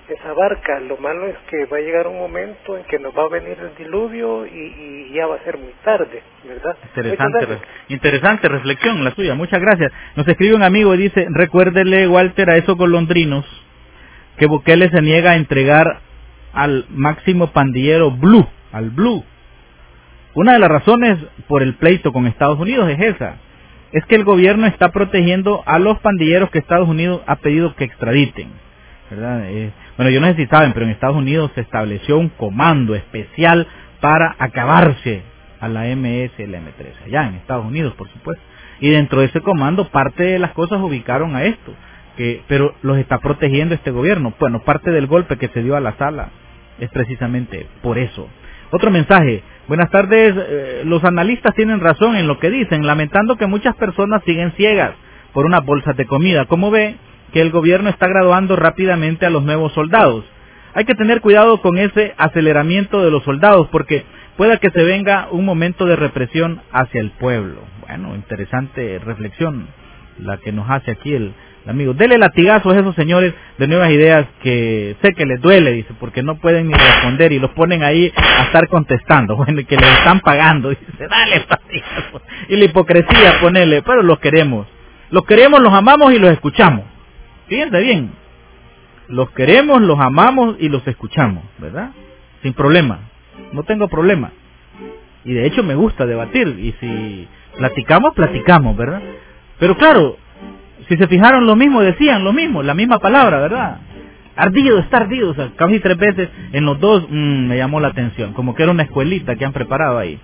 esa barca. Lo malo es que va a llegar un momento en que nos va a venir el diluvio y, y ya va a ser muy tarde, ¿verdad? Interesante, re interesante reflexión la suya, muchas gracias. Nos escribe un amigo y dice, recuérdele, Walter, a esos golondrinos que Bukele se niega a entregar al máximo pandillero Blue, al Blue. Una de las razones por el pleito con Estados Unidos es esa, es que el gobierno está protegiendo a los pandilleros que Estados Unidos ha pedido que extraditen, ¿verdad? Eh, bueno, yo no sé si saben, pero en Estados Unidos se estableció un comando especial para acabarse a la eme ese y el eme trece, allá en Estados Unidos, por supuesto. Y dentro de ese comando, parte de las cosas ubicaron a esto, que pero los está protegiendo este gobierno. Bueno, parte del golpe que se dio a la sala es precisamente por eso. Otro mensaje. Buenas tardes, eh, los analistas tienen razón en lo que dicen, lamentando que muchas personas siguen ciegas por unas bolsas de comida. ¿Cómo ve que el gobierno está graduando rápidamente a los nuevos soldados? Hay que tener cuidado con ese aceleramiento de los soldados, porque pueda que se venga un momento de represión hacia el pueblo. Bueno, interesante reflexión la que nos hace aquí el, el amigo. Dele latigazos a esos señores de Nuevas Ideas que sé que les duele, dice, porque no pueden ni responder y los ponen ahí a estar contestando. Bueno, y que les están pagando, dice, dale latigazos. Y la hipocresía, ponele, pero los queremos. Los queremos, los amamos y los escuchamos. Fíjense bien, los queremos, los amamos y los escuchamos, ¿verdad? Sin problema, no tengo problema. Y de hecho me gusta debatir, y si platicamos, platicamos, ¿verdad? Pero claro, si se fijaron lo mismo, decían lo mismo, la misma palabra, ¿verdad? Ardido, está ardido, o sea, casi tres veces en los dos mmm, me llamó la atención, como que era una escuelita que han preparado ahí.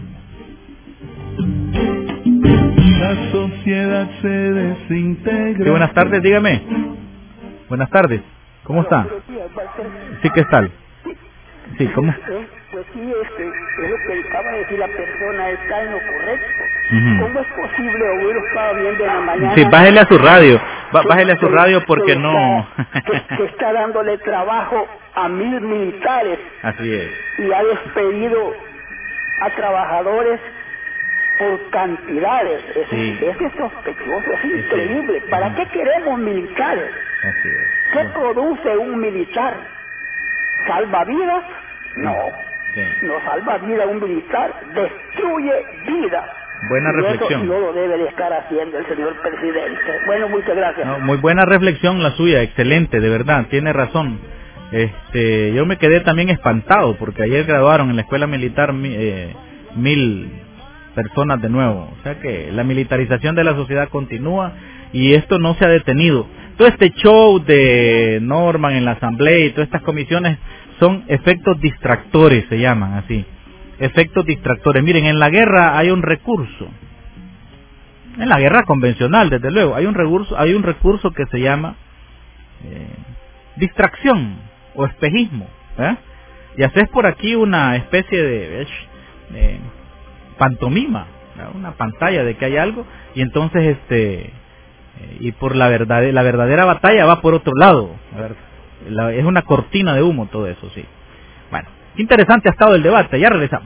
La sociedad se desintegra. Sí, buenas tardes, dígame. Buenas tardes, ¿cómo está? Sí, ¿qué tal? Sí, ¿cómo? Pues sí, este, es lo que acaba de decir la persona, está en lo correcto. Uh-huh. ¿Cómo es posible? Hoy lo estaba viendo en la mañana. Sí, bájele a su radio, bájele a su radio porque no... que, que está dándole trabajo a mil militares. Así es. Y ha despedido a trabajadores por cantidades. Es, sí. es sospechoso, es increíble. Sí. ¿Para qué queremos militares? Así es. ¿Qué bueno. produce un militar? ¿Salva vidas? No. Sí. No salva vida un militar, destruye vida. Buena y reflexión. Eso no lo debe de estar haciendo el señor presidente. Bueno, muchas gracias. No, muy buena reflexión la suya, excelente, de verdad, tiene razón. Este, yo me quedé también espantado porque ayer graduaron en la escuela militar eh, mil personas de nuevo. O sea que la militarización de la sociedad continúa y esto no se ha detenido. Todo este show de Norman en la asamblea y todas estas comisiones son efectos distractores, se llaman así. Efectos distractores. Miren, en la guerra hay un recurso. En la guerra convencional, desde luego, hay un recurso, hay un recurso que se llama eh, distracción o espejismo. ¿eh? Y haces por aquí una especie de, de pantomima, ¿no? Una pantalla de que hay algo, y entonces este eh, y por la verdad, la verdadera batalla va por otro lado. A ver, la, es una cortina de humo todo eso, sí. Bueno, interesante ha estado el debate, ya regresamos.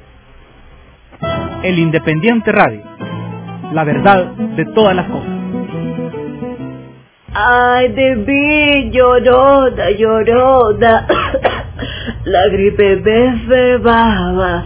El Independiente Radio, la verdad de todas las cosas. Ay, de mí, llorona, llorona, la gripe me cebaba.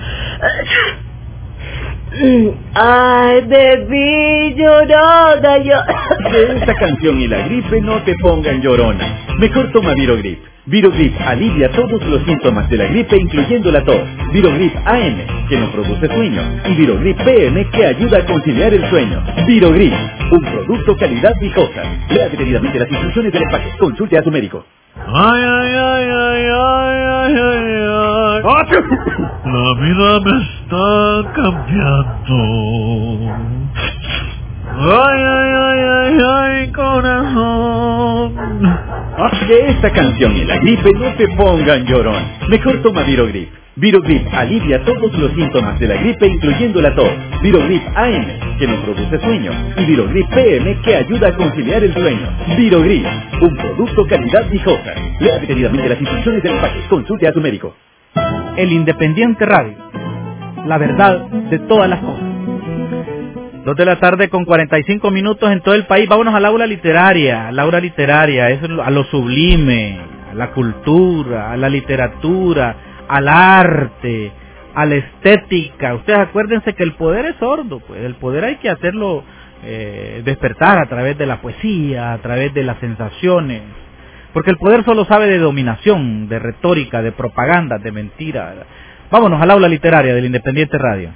Ay, de mí, llorona, yo... Que esta canción y la gripe no te pongan llorona. Mejor toma Virogrip. Virogrip alivia todos los síntomas de la gripe, incluyendo la tos. Virogrip A M, que no produce sueño. Y Virogrip P M, que ayuda a conciliar el sueño. Virogrip, un producto calidad Vijosa. Lea detenidamente las instrucciones del empaque. Consulte a su médico. Ay, ay, ay, ay, ay, ay, ay, ay. La vida me está cambiando. Ay, ay, ay, ay, ay, corazón. Que esta canción y la gripe no te pongan llorón. Mejor toma Virogrip. Virogrip alivia todos los síntomas de la gripe, incluyendo la tos. Virogrip A M, que no produce sueño. Y Virogrip P M, que ayuda a conciliar el sueño. Virogrip, un producto calidad Vijosa. Lea detenidamente las instrucciones del empaque. Consulte a su médico. El Independiente Radio, la verdad de todas las cosas. Dos de la tarde con cuarenta y cinco minutos en todo el país. Vámonos al aula literaria, al aula literaria, eso, a lo sublime, la cultura, a la literatura, al arte, a la estética. Ustedes acuérdense que el poder es sordo, pues el poder hay que hacerlo eh, despertar a través de la poesía, a través de las sensaciones, porque el poder solo sabe de dominación, de retórica, de propaganda, de mentira. Vámonos al aula literaria del Independiente Radio.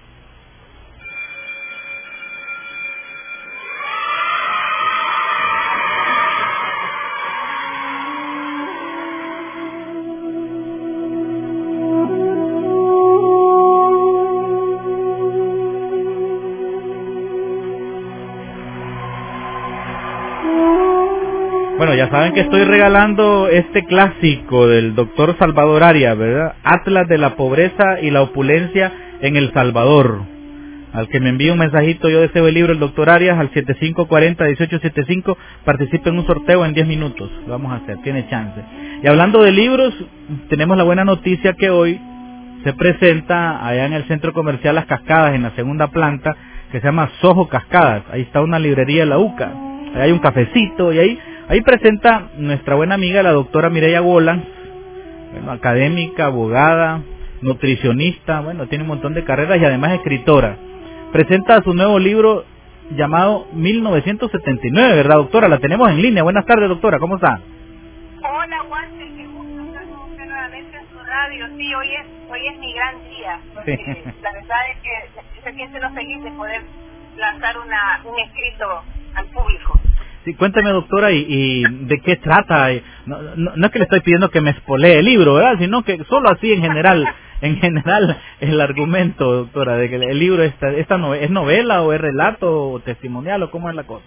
Bueno, ya saben que estoy regalando este clásico del doctor Salvador Arias, ¿verdad? Atlas de la pobreza y la opulencia en El Salvador. Al que me envíe un mensajito, yo deseo el libro el doctor Arias al siete cinco cuatro cero, uno ocho siete cinco, participe en un sorteo en diez minutos. Lo vamos a hacer, tiene chance. Y hablando de libros, tenemos la buena noticia que hoy se presenta allá en el Centro Comercial Las Cascadas, en la segunda planta, que se llama Soho Cascadas. Ahí está una librería de la U C A. Ahí hay un cafecito y ahí... Ahí presenta nuestra buena amiga, la doctora Mireya Golan, bueno, académica, abogada, nutricionista, bueno, tiene un montón de carreras y además escritora. Presenta su nuevo libro llamado mil novecientos setenta y nueve, ¿verdad, doctora? La tenemos en línea. Buenas tardes, doctora, ¿cómo está? Hola, Walter, qué gusto estar con usted nuevamente en su radio. Sí, hoy es, hoy es mi gran día, porque sí. La verdad es que se siente lo feliz de poder lanzar una, un escrito al público. Sí, cuénteme, doctora, y, y de qué trata. No, no, no es que le estoy pidiendo que me spoilee el libro, ¿verdad? Sino que solo así en general, en general el argumento, doctora, de que el libro esta, esta no, es novela o es relato o testimonial o cómo es la cosa.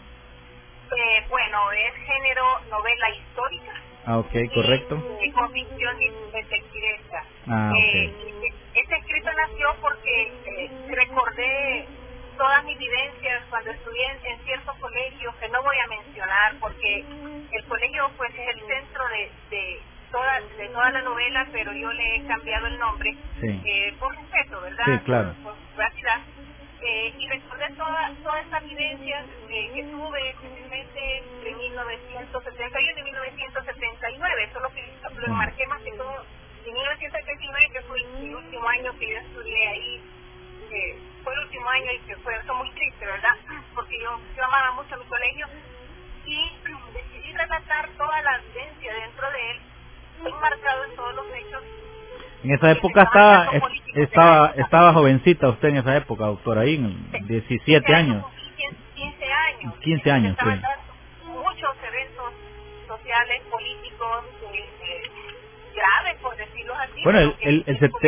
Eh, bueno, es género novela histórica. Ah, ok, correcto. Y con ficción y detectivesca. Ah, ok. Eh, este escrito nació porque eh, recordé todas mis vivencias cuando estudié en, en ciertos colegios que no voy a mencionar porque el colegio pues es el centro de, de toda de toda la novela, pero yo le he cambiado el nombre sí. eh, por respeto, ¿verdad? Sí, claro. Por, por privacidad. Eh, y recordé todas todas esas vivencias eh, que tuve especialmente de mil novecientos setenta y uno y mil novecientos setenta y nueve, eso es lo que lo enmarqué más que todo en mil novecientos setenta y nueve, que fue el último año que yo estudié ahí. Eh, fue el último año y que fue eso muy triste, ¿verdad? Porque yo, yo amaba mucho a mi colegio y decidí relatar toda la vivencia dentro de él, enmarcado en todos los hechos. En esa época estaba estaba estaba jovencita usted en esa época, doctora, ahí en diecisiete años. quince años. quince años, sí. Muchos eventos sociales, políticos, eh, eh, graves, por decirlo así. Bueno, el, el, el, el,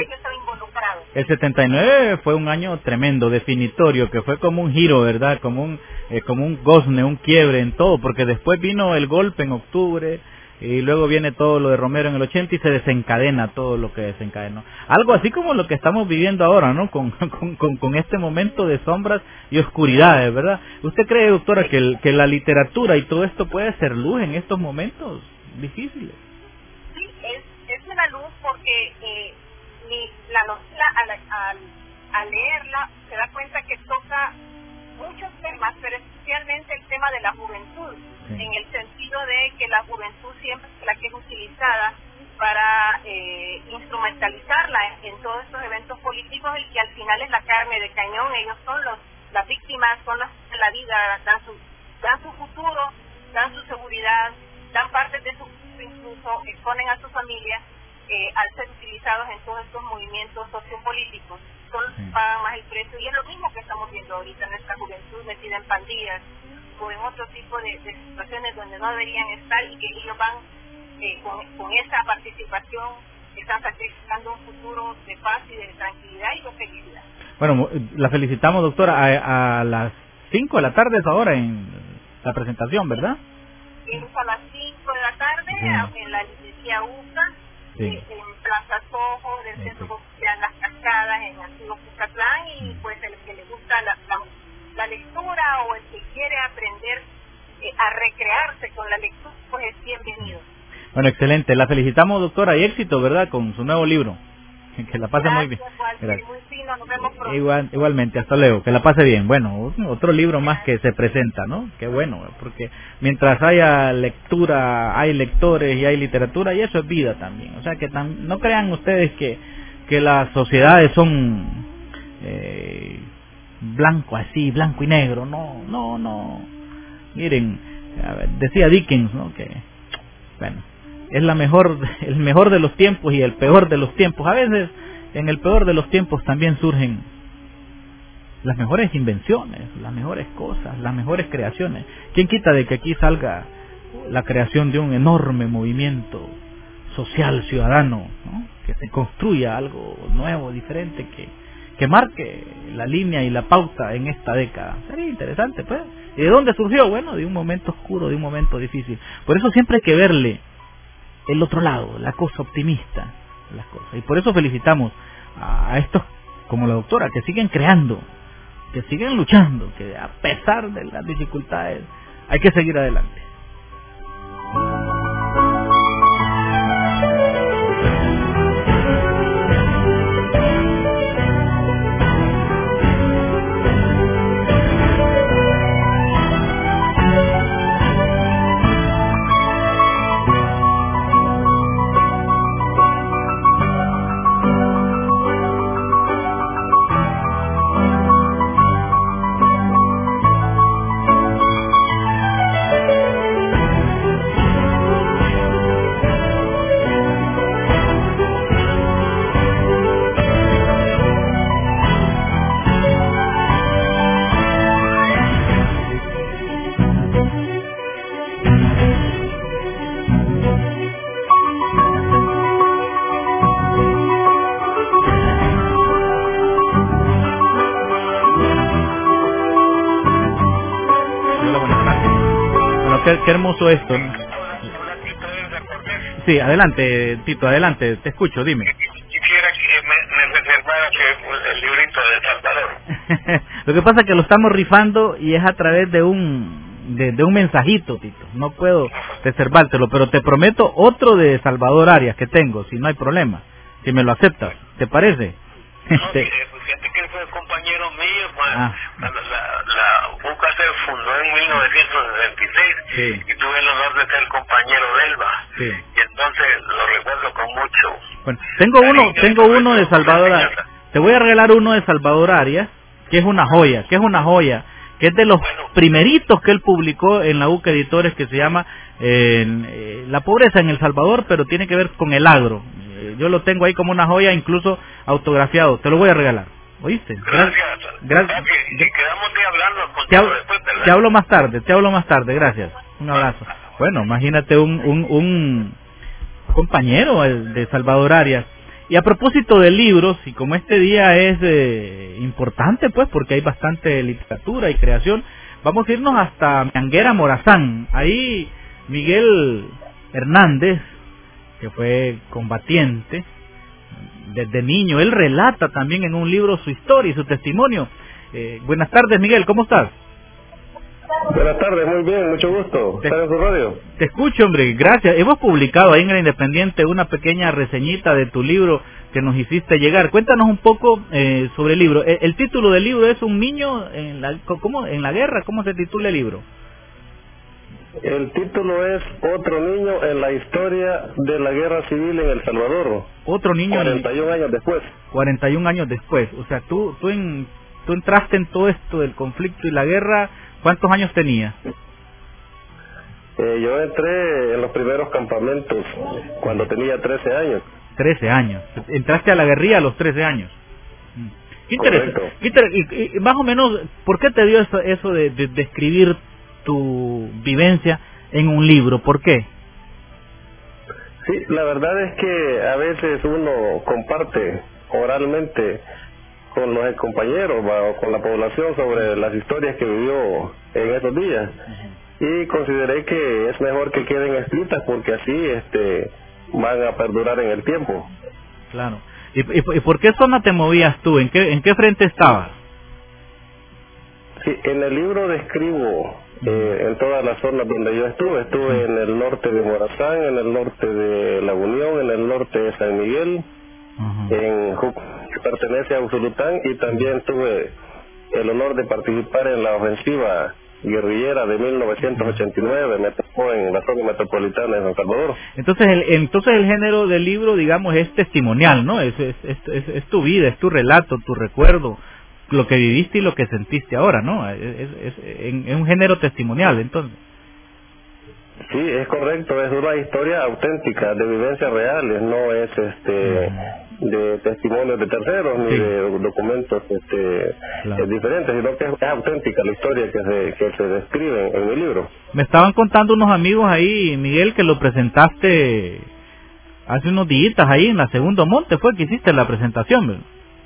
el setenta y nueve fue un año tremendo, definitorio, que fue como un giro, ¿verdad? Como un eh, como un gozne, un quiebre en todo, porque después vino el golpe en octubre, y luego viene todo lo de Romero en el ochenta y se desencadena todo lo que desencadenó. Algo así como lo que estamos viviendo ahora, ¿no? Con, con, con, con este momento de sombras y oscuridades, ¿verdad? ¿Usted cree, doctora, que, el, que la literatura y todo esto puede ser luz en estos momentos difíciles? Sí, es, es una luz porque eh, mi, la novela, al, al, al leerla, se da cuenta que toca muchos temas, pero especialmente el tema de la juventud, sí. En el sentido de que la juventud siempre es la que es utilizada para eh, instrumentalizarla en, en todos estos eventos políticos y que al final es la carne de cañón. Ellos son los las víctimas, son las de la vida, dan su, dan su futuro, dan su seguridad, dan parte de su incluso exponen a su familia eh, al ser utilizados en todos estos movimientos sociopolíticos. Son los que pagan más el precio y es lo mismo que estamos viendo ahorita en nuestra juventud metida en pandillas o en otro tipo de, de situaciones donde no deberían estar y que ellos van eh, con, con esa participación están sacrificando un futuro de paz y de tranquilidad y de felicidad. Bueno, la felicitamos, doctora, a, a las cinco de la tarde es ahora en la presentación, ¿verdad? Es a las cinco de la tarde sí. En la librería U C A, sí. eh, en Plaza Soho, del Centro Comercial Las Cascadas, en Antiguo Cucatlán, y pues el que le gusta la, la, la lectura o el que quiere aprender eh, a recrearse con la lectura, pues es bienvenido. Bueno, excelente. La felicitamos, doctora, y éxito, ¿verdad?, con su nuevo libro. Que la pase muy bien. Gracias. Muy fino, nos vemos pronto. Igual, igualmente, hasta luego, que la pase bien. Bueno, otro libro más que se presenta, ¿no? Qué bueno, porque mientras haya lectura, hay lectores y hay literatura, y eso es vida también. O sea, que tan, no crean ustedes que, que las sociedades son eh, blanco así, blanco y negro. No, no, no. Miren, a ver, decía Dickens, ¿no? Que, bueno, es la mejor, el mejor de los tiempos y el peor de los tiempos. A veces en el peor de los tiempos también surgen las mejores invenciones, las mejores cosas, las mejores creaciones. ¿Quién quita de que aquí salga la creación de un enorme movimiento social ciudadano, ¿no? Que se construya algo nuevo, diferente, que, que marque la línea y la pauta en esta década? Sería interesante, pues. ¿Y de dónde surgió? Bueno, de un momento oscuro, de un momento difícil. Por eso siempre hay que verle el otro lado, la cosa optimista, las cosas. Y por eso felicitamos a estos, como la doctora, que siguen creando, que siguen luchando, que a pesar de las dificultades hay que seguir adelante. Qué, qué hermoso esto, ¿no? Sí, adelante, Tito, adelante, te escucho, dime. Quisiera que me, me reservara que el librito de Salvador. Lo que pasa es que lo estamos rifando y es a través de un de, de un mensajito, Tito. No puedo reservártelo, pero te prometo otro de Salvador Arias que tengo, si no hay problema, si me lo aceptas, ¿te parece? No, este... fíjate que fue compañero mío cuando, ah. cuando la, la U C A se fundó en mil novecientos sesenta y seis, sí. Y tuve el honor de ser compañero de Elba, sí. Y entonces lo recuerdo con mucho. Bueno, tengo uno, tengo uno de Salvador Arias. Te voy a regalar uno de Salvador Arias, que es una joya, que es una joya, que es de los bueno. primeritos que él publicó en la U C A Editores, que se llama eh, eh, La pobreza en El Salvador, pero tiene que ver con el agro. Yo lo tengo ahí como una joya, incluso autografiado. Te lo voy a regalar. ¿Oíste? Gracias. Gracias. Y quedamos de hablarnos contigo te hablo, después, ¿verdad? Te hablo más tarde, te hablo más tarde. Gracias. Un abrazo. Bueno, imagínate un, un, un compañero de Salvador Arias. Y a propósito de libros, y como este día es eh, importante, pues, porque hay bastante literatura y creación, vamos a irnos hasta Anguera, Morazán. Ahí Miguel Hernández, que fue combatiente desde niño, él relata también en un libro su historia y su testimonio. Eh, buenas tardes, Miguel, ¿cómo estás? Buenas tardes, muy bien, mucho gusto. ¿Estás en su radio? Te escucho, hombre, gracias. Hemos publicado ahí en El Independiente una pequeña reseñita de tu libro que nos hiciste llegar. Cuéntanos un poco eh, sobre el libro. El, el título del libro es Un niño en la, ¿cómo? en la guerra. ¿Cómo se titula el libro? El título es Otro niño en la historia de la guerra civil en El Salvador. Otro niño. cuarenta y un años después. cuarenta y un años después. O sea, tú tú, en, tú entraste en todo esto del conflicto y la guerra. ¿Cuántos años tenías? Eh, yo entré en los primeros campamentos cuando tenía trece años. trece años. Entraste a la guerrilla a los trece años. Qué interesante. Qué inter y, y, más o menos, ¿por qué te dio eso, eso de, de, de escribir tu vivencia en un libro? ¿Por qué? Sí, la verdad es que a veces uno comparte oralmente con los compañeros o con la población sobre las historias que vivió en esos días, y consideré que es mejor que queden escritas porque así este van a perdurar en el tiempo. Claro. ¿Y, y, y por qué zona te movías tú? ¿En qué, en qué frente estabas? Sí, en el libro describo eh, en todas las zonas donde yo estuve. Estuve en el norte de Morazán, en el norte de La Unión, en el norte de San Miguel, en Juco, que pertenece a Usulután, y también tuve el honor de participar en la ofensiva guerrillera de mil novecientos ochenta y nueve, me tocó en la zona metropolitana de San Salvador. Entonces el, entonces el género del libro, digamos, es testimonial, ¿no? Es, es, es, es, es tu vida, es tu relato, tu recuerdo, lo que viviste y lo que sentiste ahora, ¿no? Es, es, es, es un género testimonial, entonces. Sí, es correcto, es una historia auténtica, de vivencias reales, no es este de testimonios de terceros, sí, ni de documentos este claro. diferentes, sino que es, es auténtica la historia que se, que se describe en mi libro. Me estaban contando unos amigos ahí, Miguel, que lo presentaste hace unos días ahí en la Segundo Monte, fue que hiciste la presentación, ¿verdad?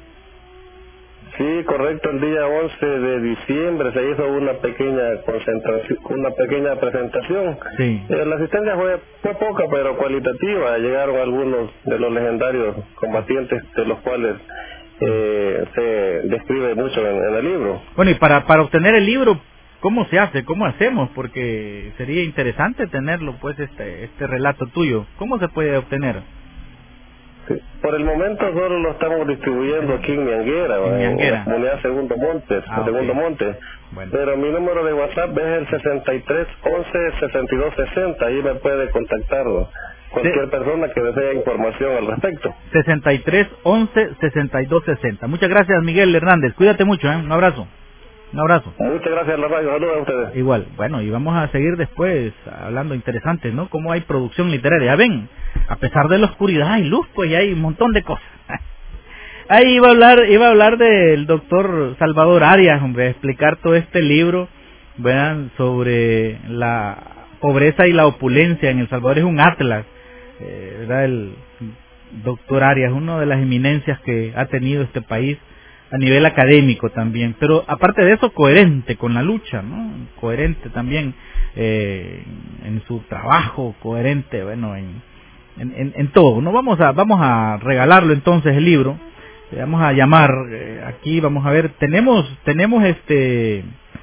Sí, correcto, el día once de diciembre se hizo una pequeña concentración, una pequeña presentación. Sí. Eh, la asistencia fue, fue poca, pero cualitativa. Llegaron algunos de los legendarios combatientes, de los cuales eh, se describe mucho en, en el libro. Bueno, y para, para obtener el libro, ¿cómo se hace? ¿Cómo hacemos? Porque sería interesante tenerlo, pues, este, este relato tuyo. ¿Cómo se puede obtener? Sí. Por el momento solo lo estamos distribuyendo aquí en Mianguera, en, en la comunidad Segundo Monte, ah, Segundo okay. Monte. Bueno. Pero mi número de WhatsApp es el sesenta y tres once sesenta y dos sesenta, ahí me puede contactar cualquier sí. persona que desee información al respecto. sesenta y tres once sesenta y dos sesenta. Muchas gracias, Miguel Hernández. Cuídate mucho, ¿eh? Un abrazo. Un abrazo. Muchas gracias, la radio. Saludos a ustedes. Igual. Bueno, y vamos a seguir después hablando interesante, ¿no? Cómo hay producción literaria. Ya ven, a pesar de la oscuridad hay luz, pues ya hay un montón de cosas. Ahí iba a hablar, iba a hablar del doctor Salvador Arias, hombre, explicar todo este libro, vean, sobre la pobreza y la opulencia en El Salvador. Es un atlas, eh, ¿verdad? El doctor Arias, una de las eminencias que ha tenido este país a nivel académico también, pero aparte de eso, coherente con la lucha, ¿no? Coherente también eh, en su trabajo, coherente, bueno, en, en, en, en todo. No vamos a vamos a regalarlo entonces el libro. Le vamos a llamar eh, aquí, vamos a ver, tenemos tenemos este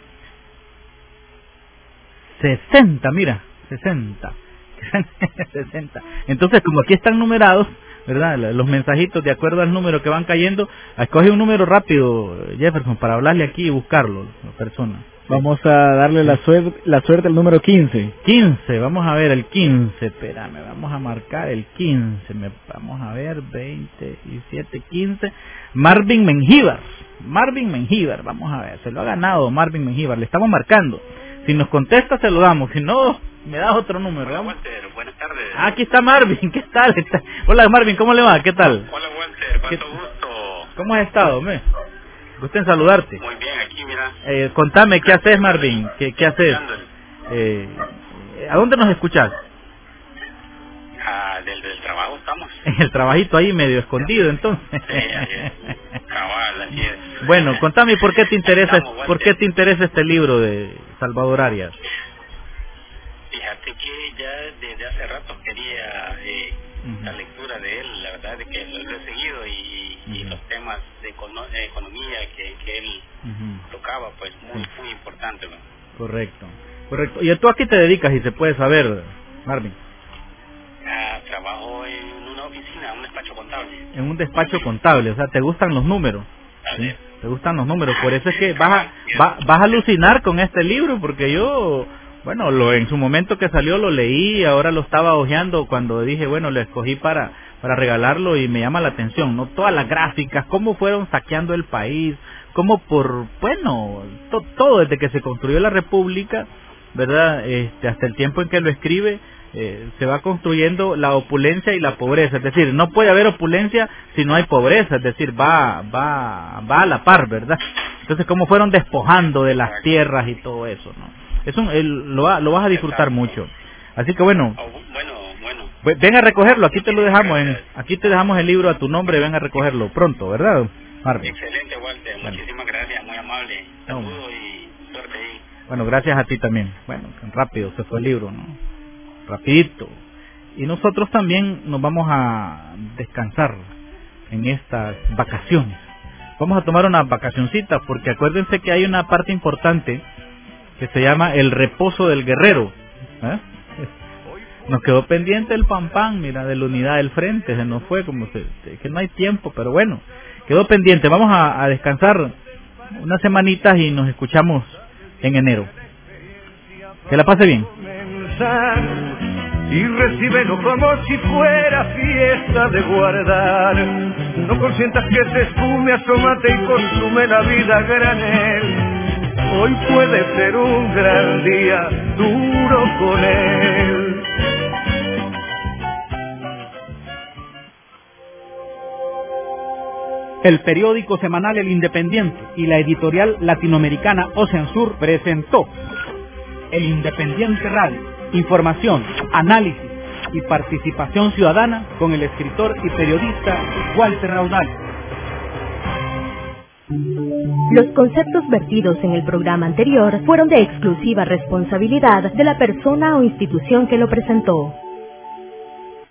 sesenta, mira, sesenta. sesenta. Entonces, como aquí están numerados, ¿verdad? Los mensajitos de acuerdo al número que van cayendo, escoge un número rápido, Jefferson, para hablarle aquí y buscarlo, la persona. Vamos a darle la suerte, la suerte al número quince. quince, vamos a ver el quince, espérame, vamos a marcar el quince, me, vamos a ver, veinte, diecisiete, quince, Marvin Mengíbar, Marvin Mengíbar, vamos a ver, se lo ha ganado Marvin Mengíbar, le estamos marcando, si nos contesta se lo damos, si no, me das otro número. Hola, Walter, buenas tardes. Ah, aquí está Marvin, ¿qué tal? Hola Marvin, ¿cómo le va? ¿Qué tal? Hola Walter, cuánto gusto. ¿Cómo has estado, me? Gusto en saludarte. Muy bien, aquí mira. Eh, contame, ¿qué haces, Marvin? ¿Qué, qué haces? Eh, ¿A dónde nos escuchas? Ah, del, del trabajo estamos. En el trabajito ahí medio escondido, entonces. Sí, así es. Cabal, así es. Bueno, contame, ¿por qué te interesa, estamos, ¿por qué te interesa este libro de Salvador Arias? Fíjate que ya desde hace rato quería eh, uh-huh. la lectura de él, la verdad es que lo, lo he seguido y, uh-huh. y los temas de, econo de economía que, que él uh-huh. tocaba, pues muy uh-huh. muy importante, ¿no? Correcto, correcto. ¿Y tú a qué te dedicas, si se puede saber, Marvin? Ah, trabajo en una oficina, un despacho contable. En un despacho contable, o sea, ¿te gustan los números? ¿Sí? ¿Te gustan los números? Por eso es que vas a, va, vas a alucinar con este libro, porque yo... Bueno, lo en su momento que salió lo leí, ahora lo estaba hojeando cuando dije, bueno, lo escogí para para regalarlo y me llama la atención, ¿no? Todas las gráficas, cómo fueron saqueando el país, cómo por, bueno, to, todo desde que se construyó la República, ¿verdad? Este, hasta el tiempo en que lo escribe, eh, se va construyendo la opulencia y la pobreza, es decir, no puede haber opulencia si no hay pobreza, es decir, va va va a la par, ¿verdad? Entonces, cómo fueron despojando de las tierras y todo eso, ¿no? Es un, el, lo, va, lo vas a disfrutar mucho. Así que bueno, bueno, bueno. Ven a recogerlo, aquí te lo dejamos, en, aquí te dejamos el libro a tu nombre, ven a recogerlo pronto, ¿verdad, Marvin? Excelente, Walter, bueno. Muchísimas gracias, muy amable. Saludos no. y suerte ahí. Bueno, gracias a ti también. Bueno, rápido se fue el libro, ¿no? Rapidito. Y nosotros también nos vamos a descansar en estas vacaciones. Vamos a tomar unas vacacioncitas, porque acuérdense que hay una parte importante que se llama el reposo del guerrero. ¿Eh? Nos quedó pendiente el pan pan, mira, de la unidad del frente, se nos fue, como se, que no hay tiempo, pero bueno, quedó pendiente. Vamos a, a descansar unas semanitas y nos escuchamos en enero. Que la pase bien. Y recíbelo como si fuera fiesta de guardar. No consientas que se esfume, asómate y consume la vida a granel. Hoy puede ser un gran día, duro con él. El periódico semanal El Independiente y la editorial latinoamericana Ocean Sur presentó El Independiente Radio. Información, análisis y participación ciudadana con el escritor y periodista Walter Raudal. Los conceptos vertidos en el programa anterior fueron de exclusiva responsabilidad de la persona o institución que lo presentó.